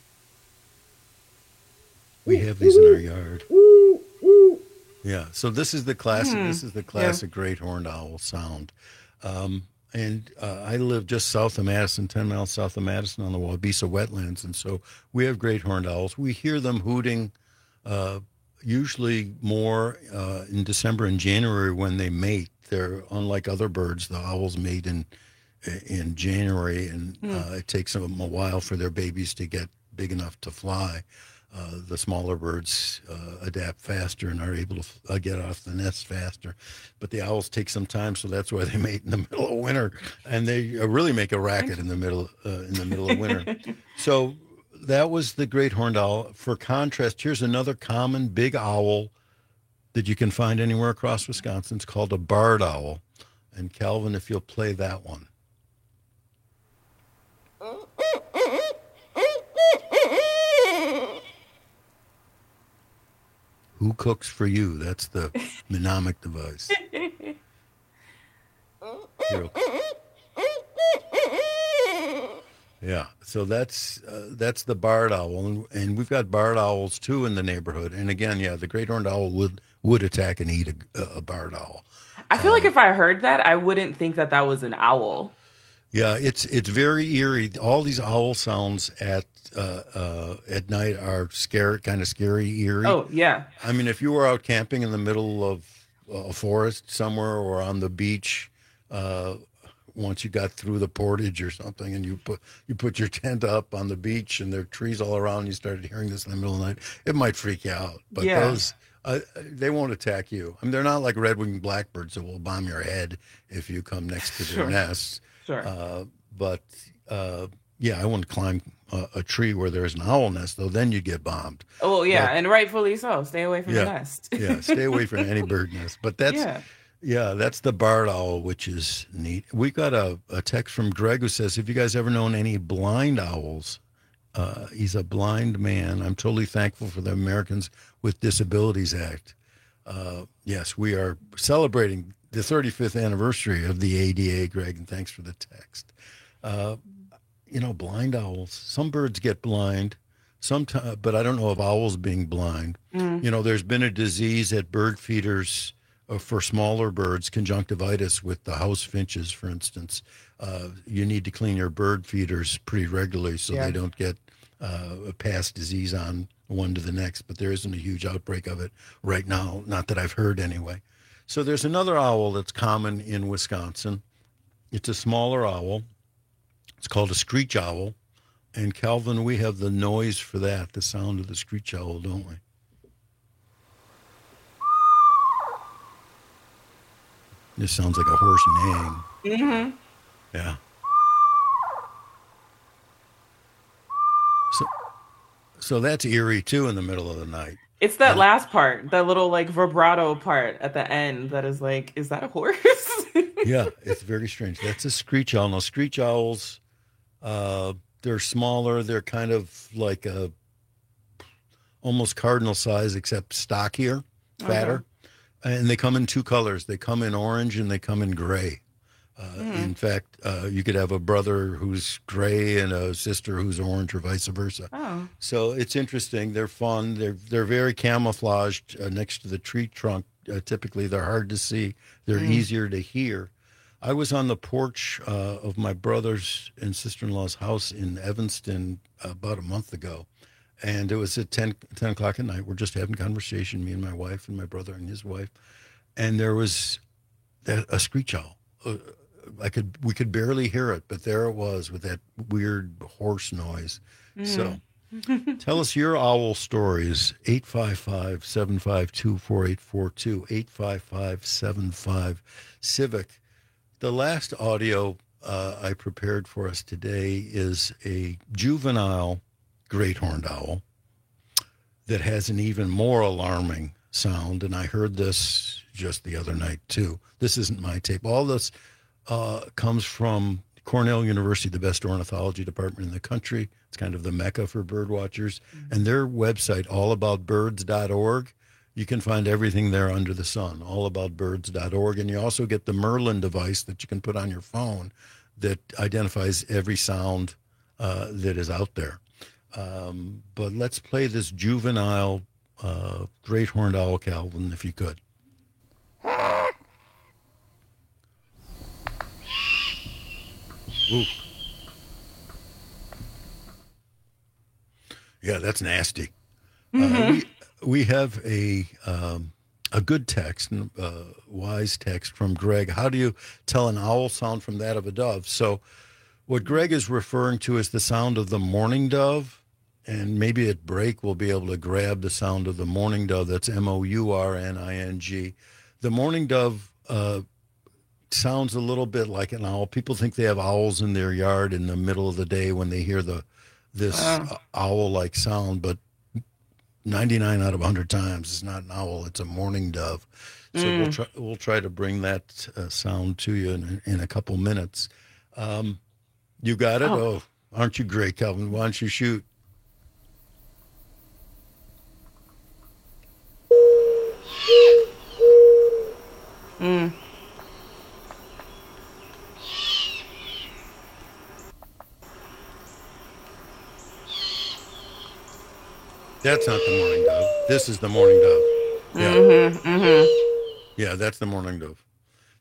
We have these in our yard. Yeah, so this is the classic. Hmm. This is the classic great horned owl sound. Um, and uh, I live just south of Madison, ten miles south of Madison, on the Wabisa wetlands, and so we have great horned owls. We hear them hooting, uh, usually more uh, in December and January when they mate. They're unlike other birds. The owls mate in in January, and Hmm. uh, it takes them a while for their babies to get big enough to fly. Uh, the smaller birds uh, adapt faster and are able to uh, get off the nest faster. But the owls take some time, so that's why they mate in the middle of winter, and they uh, really make a racket in the middle uh, in the middle of winter. So that was the great horned owl. For contrast, here's another common big owl that you can find anywhere across Wisconsin. It's called a barred owl. And Calvin, if you'll play that one. Who cooks for you? That's the mnemonic device. Here. Yeah, so that's uh, that's the barred owl, and, and we've got barred owls too in the neighborhood. And again, yeah, the great horned owl would would attack and eat a, a barred owl. I feel like if I heard that, I wouldn't think that that was an owl. Yeah, it's it's very eerie. All these owl sounds at uh, uh, at night are scary, kind of scary, eerie. Oh, yeah. I mean, if you were out camping in the middle of a forest somewhere or on the beach, uh, once you got through the portage or something, and you put you put your tent up on the beach, and there are trees all around, and you started hearing this in the middle of the night, it might freak you out. But Yeah. those. Uh, they won't attack you. I mean, they're not like red-winged blackbirds that will bomb your head if you come next to their Sure. nests. Sure. Uh, but uh, yeah, I wouldn't climb a, a tree where there's an owl nest, though. Then you get bombed. Oh, yeah, But- and rightfully so. Stay away from yeah, the nest. yeah, stay away from any bird nest. But that's Yeah. yeah, that's the barred owl, which is neat. We got a, a text from Greg who says, "Have you guys ever known any blind owls?" Uh, he's a blind man. I'm totally thankful for the Americans with Disabilities Act. Uh, yes, we are celebrating the thirty-fifth anniversary of the A D A, Greg, and thanks for the text. Uh, you know, blind owls. Some birds get blind, sometimes, but I don't know of owls being blind. Mm. You know, there's been a disease at bird feeders uh, for smaller birds, conjunctivitis with the house finches, for instance. Uh, you need to clean your bird feeders pretty regularly so Yeah. they don't get uh, a past disease on one to the next, but there isn't a huge outbreak of it right now, not that I've heard anyway. So there's another owl that's common in Wisconsin. It's a smaller owl. It's called a screech owl. And Calvin, we have the noise for that, the sound of the screech owl, don't we? This sounds like a horse neighing. Mm-hmm. Yeah. So, so that's eerie too in the middle of the night. It's that last part, that little like vibrato part at the end that is like, is that a horse? Yeah, it's very strange. That's a screech owl. Now, screech owls, uh, they're smaller. They're kind of like a almost cardinal size, except stockier, fatter. Okay. And they come in two colors. They come in orange and they come in gray. Uh, Mm. In fact, uh, you could have a brother who's gray and a sister who's orange, or vice versa. Oh. So it's interesting. They're fun. They're they're very camouflaged uh, next to the tree trunk. Uh, typically, they're hard to see. They're Mm. easier to hear. I was on the porch uh, of my brother's and sister-in-law's house in Evanston about a month ago, and it was at ten, ten o'clock at night. We're just having conversation, me and my wife and my brother and his wife, and there was a, a screech owl. Uh, I could we could barely hear it, but there it was with that weird horse noise. Mm. So tell us your owl stories. eight five five, seven five two, four eight four two, eight five five, seven five, civic. The last audio uh, I prepared for us today is a juvenile great horned owl that has an even more alarming sound, and I heard this just the other night too. This isn't my tape. All this uh, comes from Cornell University, the best ornithology department in the country. It's kind of the mecca for bird watchers. Mm-hmm. And their website, all about birds dot org, you can find everything there under the sun, all about birds dot org. And you also get the Merlin device that you can put on your phone that identifies every sound uh, that is out there. Um, but let's play this juvenile uh, great horned owl, Calvin, if you could. Ooh. Yeah, that's nasty. Mm-hmm. Uh, we, we have a um, a good text, uh, wise text from Greg. How do you tell an owl sound from that of a dove? So what Greg is referring to is the sound of the mourning dove, and maybe at break we'll be able to grab the sound of the mourning dove. That's M O U R N I N G. The mourning dove uh, sounds a little bit like an owl. People think they have owls in their yard in the middle of the day when they hear the this Uh. owl-like sound, but ninety-nine out of one hundred times it's not an owl, it's a mourning dove. So Mm. we'll try we'll try to bring that uh, sound to you in, in a couple minutes. Um, you got it? Oh. Oh, aren't you great, Calvin? Why don't you shoot? Mm. That's not the mourning dove. This is the mourning dove. Yeah. Mm-hmm, mm-hmm. Yeah, that's the mourning dove.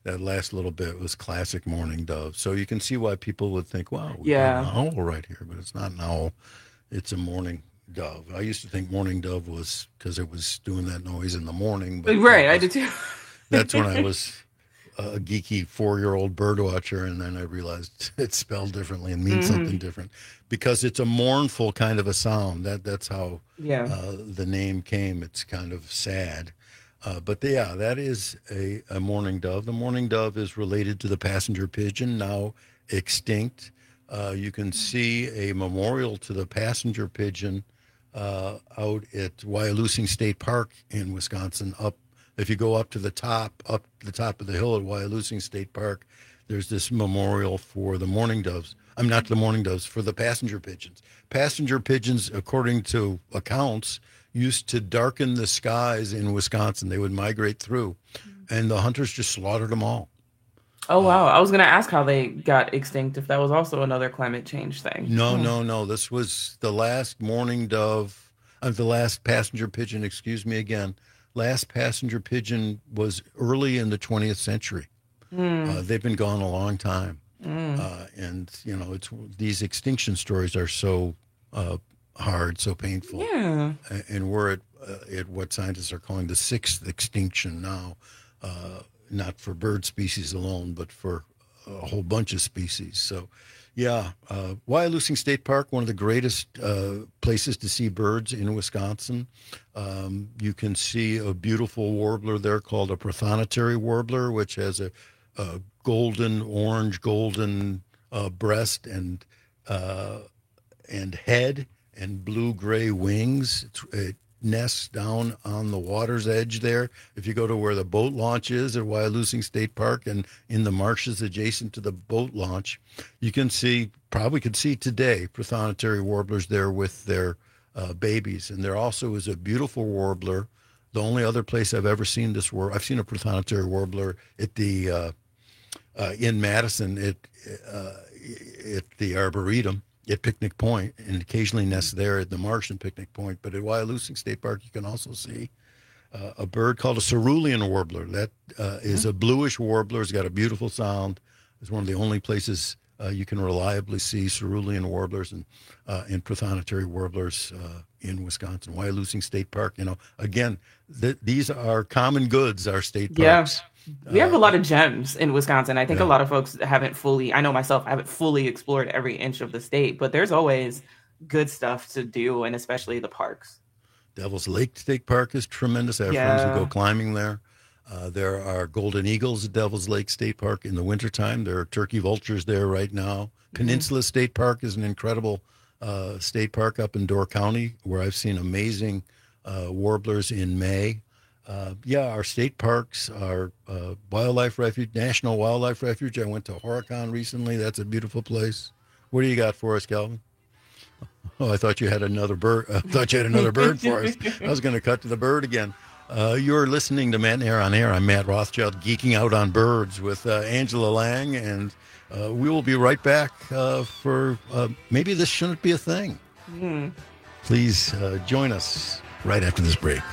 that last little bit was classic Mourning Dove. So you can see why people would think, wow, we Yeah. got an owl right here, but it's not an owl. It's a mourning dove. I used to think mourning dove was because it was doing that noise in the morning. But Right, I did too. That's when I was a geeky four-year-old bird watcher, and then I realized it's spelled differently and means Mhm. something different because it's a mournful kind of a sound. That that's how Yeah. uh, the name came. It's kind of sad. Uh, but yeah, that is a, a mourning dove. The mourning dove is related to the passenger pigeon, now extinct. Uh, you can see a memorial to the passenger pigeon uh, out at Wyalusing State Park in Wisconsin. Up, if you go up to the top, up the top of the hill at Wyalusing State Park, there's this memorial for the mourning doves. I'm not the mourning doves, for the passenger pigeons. Passenger pigeons, according to accounts, used to darken the skies in Wisconsin. They would migrate through, and the hunters just slaughtered them all. Oh wow! I was gonna ask how they got extinct. If that was also another climate change thing. No, Hmm. no, no. This was the last mourning dove, uh, the last passenger pigeon, excuse me again. Last passenger pigeon was early in the twentieth century. Hmm. Uh, they've been gone a long time. Mm. Uh, and, you know, it's these extinction stories are so uh, hard, so painful. Yeah. A- And we're at, uh, at what scientists are calling the sixth extinction now, uh, not for bird species alone, but for a whole bunch of species. So, yeah, uh, Wyalusing State Park, one of the greatest uh, places to see birds in Wisconsin. Um, you can see a beautiful warbler there called a prothonotary warbler, which has a, a golden, orange, golden uh, breast and uh, and head and blue-gray wings. It's, it nests down on the water's edge there. If you go to where the boat launch is at Wyalusing State Park and in the marshes adjacent to the boat launch, you can see, probably could see today, prothonotary warblers there with their uh, babies. And there also is a beautiful warbler. The only other place I've ever seen this warbler, I've seen a prothonotary warbler at the uh, uh, in Madison at uh, at the Arboretum at Picnic Point, and occasionally nests there at the Marsh and Picnic Point. But at Wyalusing State Park, you can also see uh, a bird called a cerulean warbler. That uh, is a bluish warbler. It's got a beautiful sound. It's one of the only places uh, you can reliably see cerulean warblers and uh, and prothonotary warblers uh, in Wisconsin. Wyalusing State Park, you know, again, th- these are common goods, our state parks. Yeah. We have a lot of gems in Wisconsin. I think yeah. a lot of folks haven't fully, I know myself, I haven't fully explored every inch of the state, but there's always good stuff to do, and especially the parks. Devil's Lake State Park is tremendous. I have Yeah. friends who go climbing there. Uh, there are golden eagles at Devil's Lake State Park in the wintertime. There are turkey vultures there right now. Peninsula State Park is an incredible uh, state park up in Door County where I've seen amazing uh, warblers in May. Uh, yeah, our state parks, our uh, wildlife refuge, National Wildlife Refuge. I went to Horicon recently. That's a beautiful place. What do you got for us, Calvin? Oh, I thought you had another bird. I thought you had another bird for us. I was going to cut to the bird again. Uh, you're listening to Matt and Air on Air. I'm Matt Rothschild, geeking out on birds with uh, Angela Lang, and uh, we will be right back uh, for uh, Maybe This Shouldn't Be a Thing. Mm. Please uh, join us right after this break.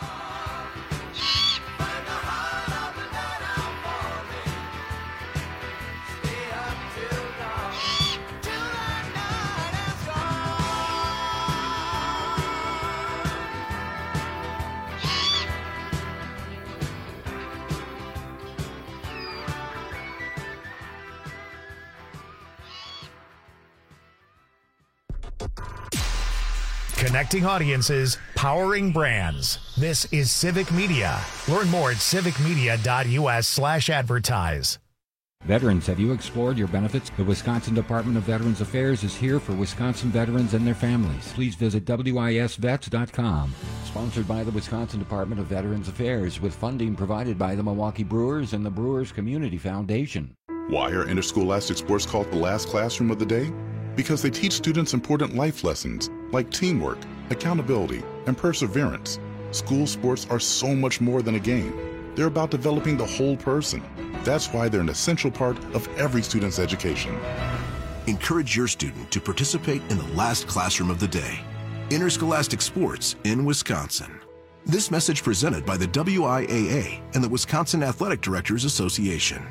Connecting audiences, powering brands. This is Civic Media. Learn more at civicmedia.us slash advertise. Veterans, have you explored your benefits? The Wisconsin Department of Veterans Affairs is here for Wisconsin veterans and their families. Please visit W I S vets dot com. Sponsored by the Wisconsin Department of Veterans Affairs with funding provided by the Milwaukee Brewers and the Brewers Community Foundation. Why are interscholastic sports called the last classroom of the day? Because they teach students important life lessons like teamwork, accountability, and perseverance. School sports are so much more than a game. They're about developing the whole person. That's why they're an essential part of every student's education. Encourage your student to participate in the last classroom of the day. Interscholastic sports in Wisconsin. This message presented by the W I A A and the Wisconsin Athletic Directors Association.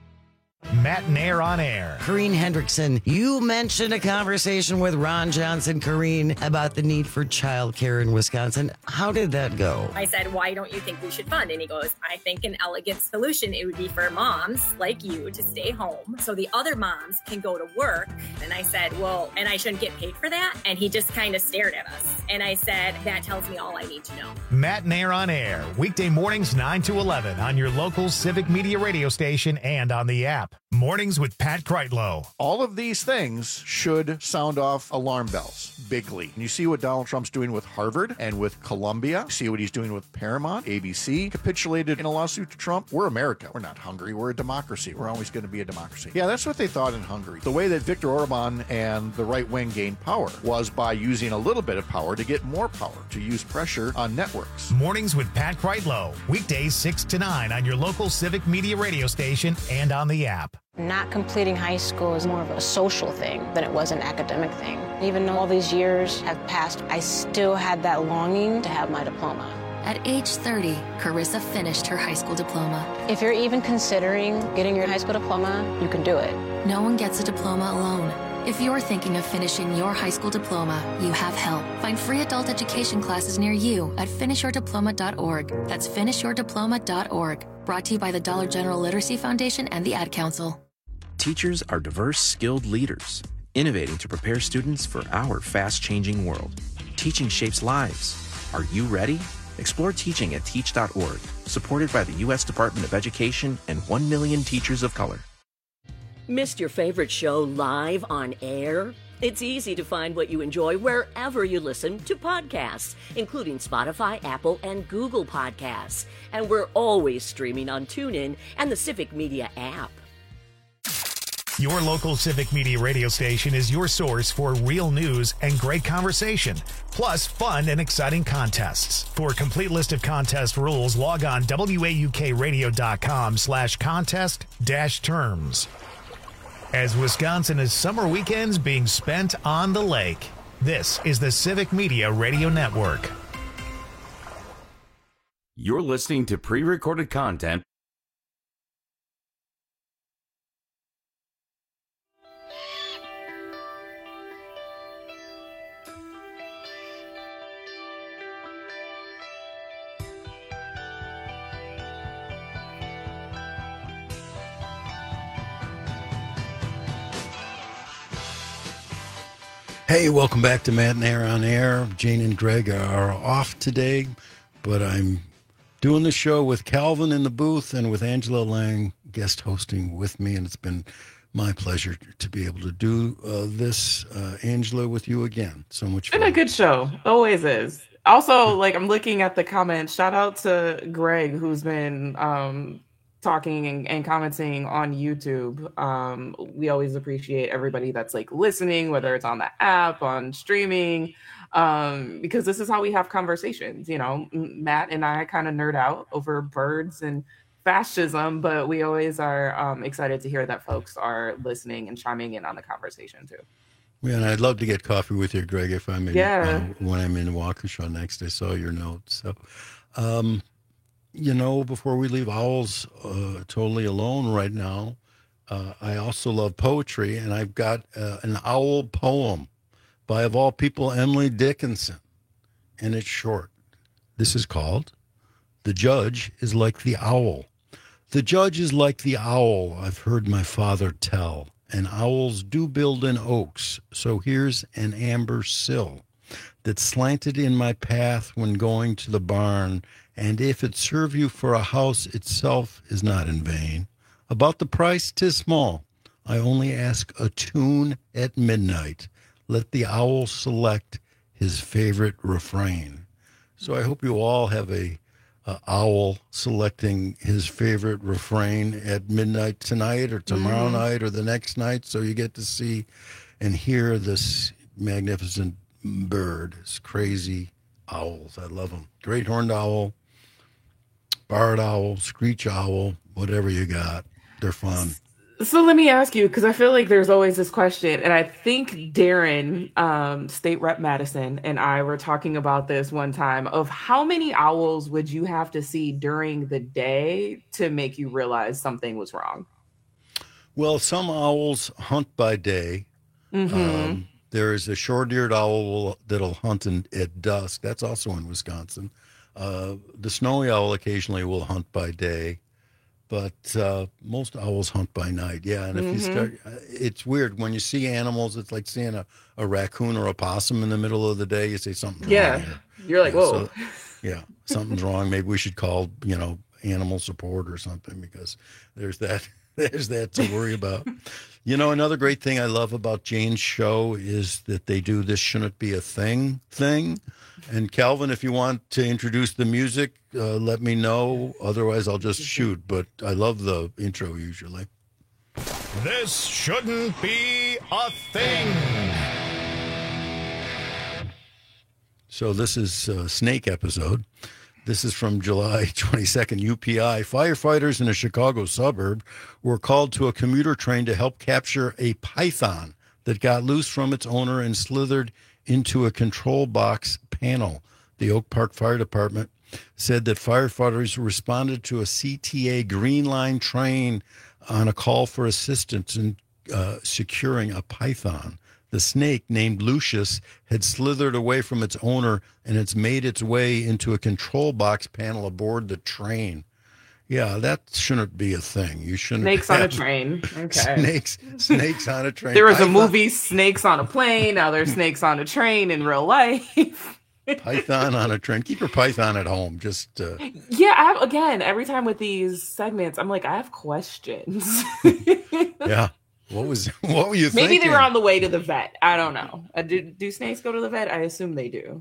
Matt Nair on air. Corrine Hendrickson, you mentioned a conversation with Ron Johnson, Corrine, about the need for childcare in Wisconsin. How did that go? I said, why don't you think we should fund? And he goes, I think an elegant solution, it would be for moms like you to stay home so the other moms can go to work. And I said, well, and I shouldn't get paid for that? And he just kind of stared at us. And I said, that tells me all I need to know. Matt Nair on air, weekday mornings nine to eleven on your local Civic Media radio station and on the app. Mornings with Pat Kreitlow. All of these things should sound off alarm bells bigly. And you see what Donald Trump's doing with Harvard and with Columbia. You see what he's doing with Paramount. A B C capitulated in a lawsuit to Trump. We're America. We're not Hungary. We're a democracy. We're always going to be a democracy. Yeah, that's what they thought in Hungary. The way that Viktor Orban and the right wing gained power was by using a little bit of power to get more power, to use pressure on networks. Mornings with Pat Kreitlow. Weekdays six to nine on your local Civic Media radio station and on the app. Not completing high school is more of a social thing than it was an academic thing. Even though all these years have passed, I still had that longing to have my diploma. At age thirty, Carissa finished her high school diploma. If you're even considering getting your high school diploma, you can do it. No one gets a diploma alone. If you're thinking of finishing your high school diploma, you have help. Find free adult education classes near you at finish your diploma dot org. That's finish your diploma dot org. Brought to you by the Dollar General Literacy Foundation and the Ad Council. Teachers are diverse, skilled leaders, innovating to prepare students for our fast-changing world. Teaching shapes lives. Are you ready? Explore teaching at teach dot org, supported by the U S Department of Education and one million teachers of color. Missed your favorite show live on air? It's easy to find what you enjoy wherever you listen to podcasts, including Spotify, Apple, and Google Podcasts. And we're always streaming on TuneIn and the Civic Media app. Your local Civic Media radio station is your source for real news and great conversation, plus fun and exciting contests. For a complete list of contest rules, log on W A U K radio dot com slash contest dash terms. As Wisconsin is summer weekends being spent on the lake, this is the Civic Media Radio Network. You're listening to pre-recorded content. Hey, welcome back to Matt Nair on Air. Jane and Greg are off today, but I'm doing the show with Calvin in the booth and with Angela Lang guest hosting with me, and it's been my pleasure to be able to do uh, this, uh, Angela, with you again. So much fun. It's been a good show. Always is. Also, like, I'm looking at the comments. Shout out to Greg, who's been um, talking and, and commenting on YouTube. Um, we always appreciate everybody that's like listening, whether it's on the app, on streaming, um, because this is how we have conversations. You know, Matt and I kind of nerd out over birds and fascism, but we always are um, excited to hear that folks are listening and chiming in on the conversation too. Yeah, and I'd love to get coffee with you, Greg, if I'm in, yeah. uh, when I'm in Waukesha next. I saw your note. So, um, you know, before we leave Owls uh, totally alone right now, uh, I also love poetry, and I've got uh, an owl poem by, of all people, Emily Dickinson, and it's short. This is called The Judge is Like the Owl. The judge is like the owl, I've heard my father tell, and owls do build in oaks, so here's an amber sill that slanted in my path when going to the barn, and if it serve you for a house itself is not in vain. About the price, 'tis small. I only ask a tune at midnight. Let the owl select his favorite refrain. So I hope you all have a, a owl selecting his favorite refrain at midnight tonight or tomorrow mm. night or the next night, so you get to see and hear this magnificent bird, this crazy owls. I love them. Great horned owl, barred owl, screech owl, whatever you got. They're fun. So let me ask you, because I feel like there's always this question, and I think Darren, um, State Rep Madison, and I were talking about this one time of how many owls would you have to see during the day to make you realize something was wrong? Well, some owls hunt by day. Mm-hmm. Um, there is a short-eared owl that'll hunt in, at dusk. That's also in Wisconsin. Uh, the snowy owl occasionally will hunt by day. But uh, most owls hunt by night, yeah. And if mm-hmm. you start, it's weird when you see animals. It's like seeing a, a raccoon or a possum in the middle of the day. You say something's yeah. wrong here. You're like, yeah, whoa. So, yeah, something's wrong. Maybe we should call, you know, animal support or something because there's that. There's that to worry about. You know, another great thing I love about Jane's show is that they do this shouldn't be a thing thing. And Calvin, if you want to introduce the music, uh, let me know. Otherwise, I'll just shoot. But I love the intro usually. This shouldn't be a thing. So this is a snake episode. This is from July twenty-second, U P I. Firefighters in a Chicago suburb were called to a commuter train to help capture a python that got loose from its owner and slithered into a control box panel. The Oak Park Fire Department said that firefighters responded to a C T A Green Line train on a call for assistance in uh, securing a python. The snake, named Lucius, had slithered away from its owner and it's made its way into a control box panel aboard the train. Yeah, that shouldn't be a thing. You shouldn't. Snakes on a train. Okay. Snakes, snakes on a train. There was Python. a movie, Snakes on a Plane. Now there's snakes on a train in real life. Python on a train. Keep your python at home. Just uh... yeah. I have, again, every time with these segments, I'm like, I have questions. Yeah. What was? What were you Maybe thinking? Maybe they were on the way to the vet. I don't know. Uh, do, do snakes go to the vet? I assume they do.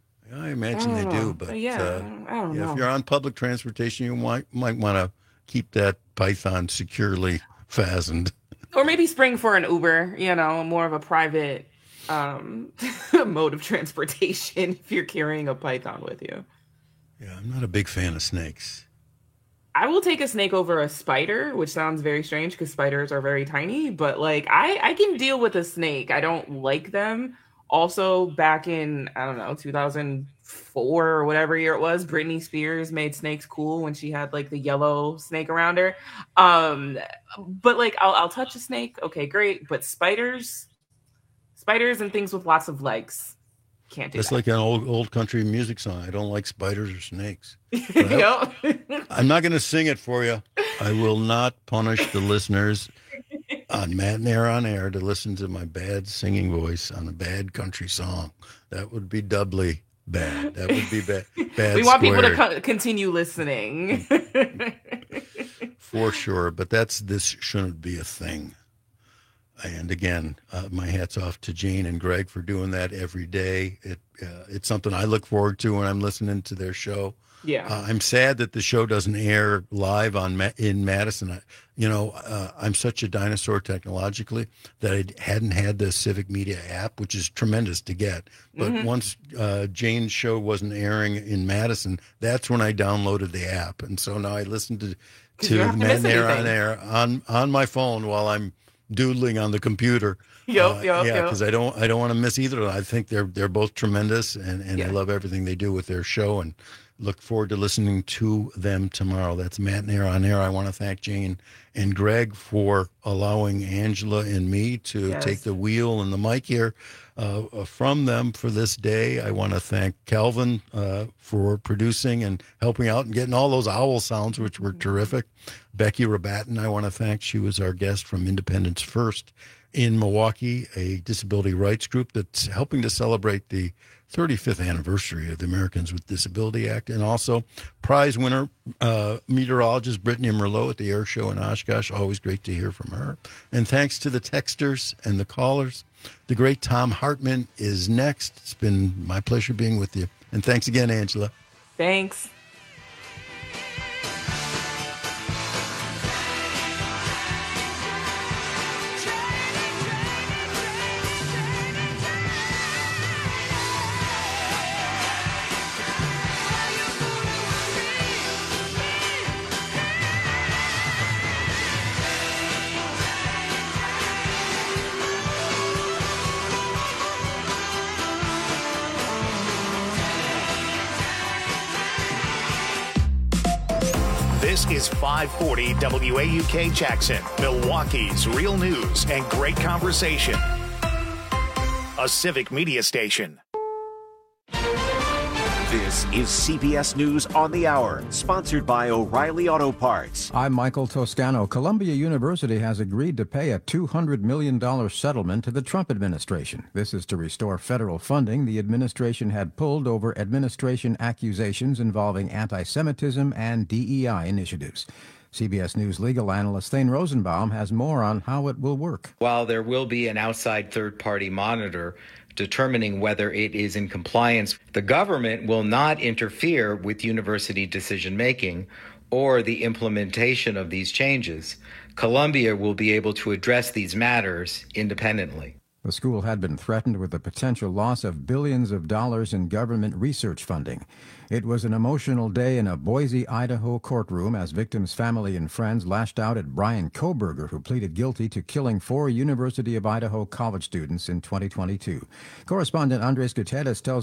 I imagine I they know. do, but yeah, uh, I don't yeah, know. if you're on public transportation, you might might want to keep that python securely fastened. Or maybe spring for an Uber. You know, more of a private um, mode of transportation if you're carrying a python with you. Yeah, I'm not a big fan of snakes. I will take a snake over a spider, which sounds very strange because spiders are very tiny, but like I, I can deal with a snake. I don't like them. Also, back in, I don't know, two thousand four or whatever year it was, Britney Spears made snakes cool when she had like the yellow snake around her. Um, but like I'll, I'll touch a snake. Okay, great. But spiders, spiders and things with lots of legs. Can't do That's that. like an old old country music song. I don't like spiders or snakes. I, I'm not going to sing it for you. I will not punish the listeners on Matt and Air on Air to listen to my bad singing voice on a bad country song. That would be doubly bad. That would be bad. bad we want squared. people to co- continue listening. For sure. But that's this shouldn't be a thing. And again, uh, my hat's off to Jane and Greg for doing that every day. It uh, it's something I look forward to when I'm listening to their show. Yeah, uh, I'm sad that the show doesn't air live on Ma- in Madison. I, you know, uh, I'm such a dinosaur technologically that I hadn't had the Civic Media app, which is tremendous to get. But Mm-hmm. once uh, Jane's show wasn't airing in Madison, that's when I downloaded the app, and so now I listen to to Matt and Air on Air on on my phone while I'm doodling on the computer. Yep, uh, yep, yeah, yep. because I don't I don't want to miss either. I think they're they're both tremendous, and, and Yeah. I love everything they do with their show, and look forward to listening to them tomorrow. That's Matt and Air on Air. I want to thank Jane and Greg for allowing Angela and me to Yes. take the wheel and the mic here uh, from them for this day. I want to thank Calvin uh, for producing and helping out and getting all those owl sounds, which were terrific. Becky Rabatin, I want to thank. She was our guest from Independence First in Milwaukee, a disability rights group that's helping to celebrate the thirty-fifth anniversary of the Americans with Disability Act, and also prize winner uh, meteorologist Brittany Merlot at the air show in Oshkosh. Always great to hear from her. And thanks to the texters and the callers. The great Tom Hartman is next. It's been my pleasure being with you. And thanks again, Angela. Thanks. This is five forty W A U K Jackson, Milwaukee's real news and great conversation. A civic media station. This is C B S News on the Hour, sponsored by O'Reilly Auto Parts. I'm Michael Toscano. Columbia University has agreed to pay a two hundred million dollars settlement to the Trump administration. This is to restore federal funding the administration had pulled over administration accusations involving anti-Semitism and D E I initiatives. C B S News legal analyst Thane Rosenbaum has more on how it will work. While there will be an outside third-party monitor determining whether it is in compliance, the government will not interfere with university decision-making or the implementation of these changes. Columbia will be able to address these matters independently. The school had been threatened with the potential loss of billions of dollars in government research funding. It was an emotional day in a Boise, Idaho courtroom as victims' family and friends lashed out at Brian Kohberger, who pleaded guilty to killing four University of Idaho college students in twenty twenty-two. Correspondent Andres Gutierrez tells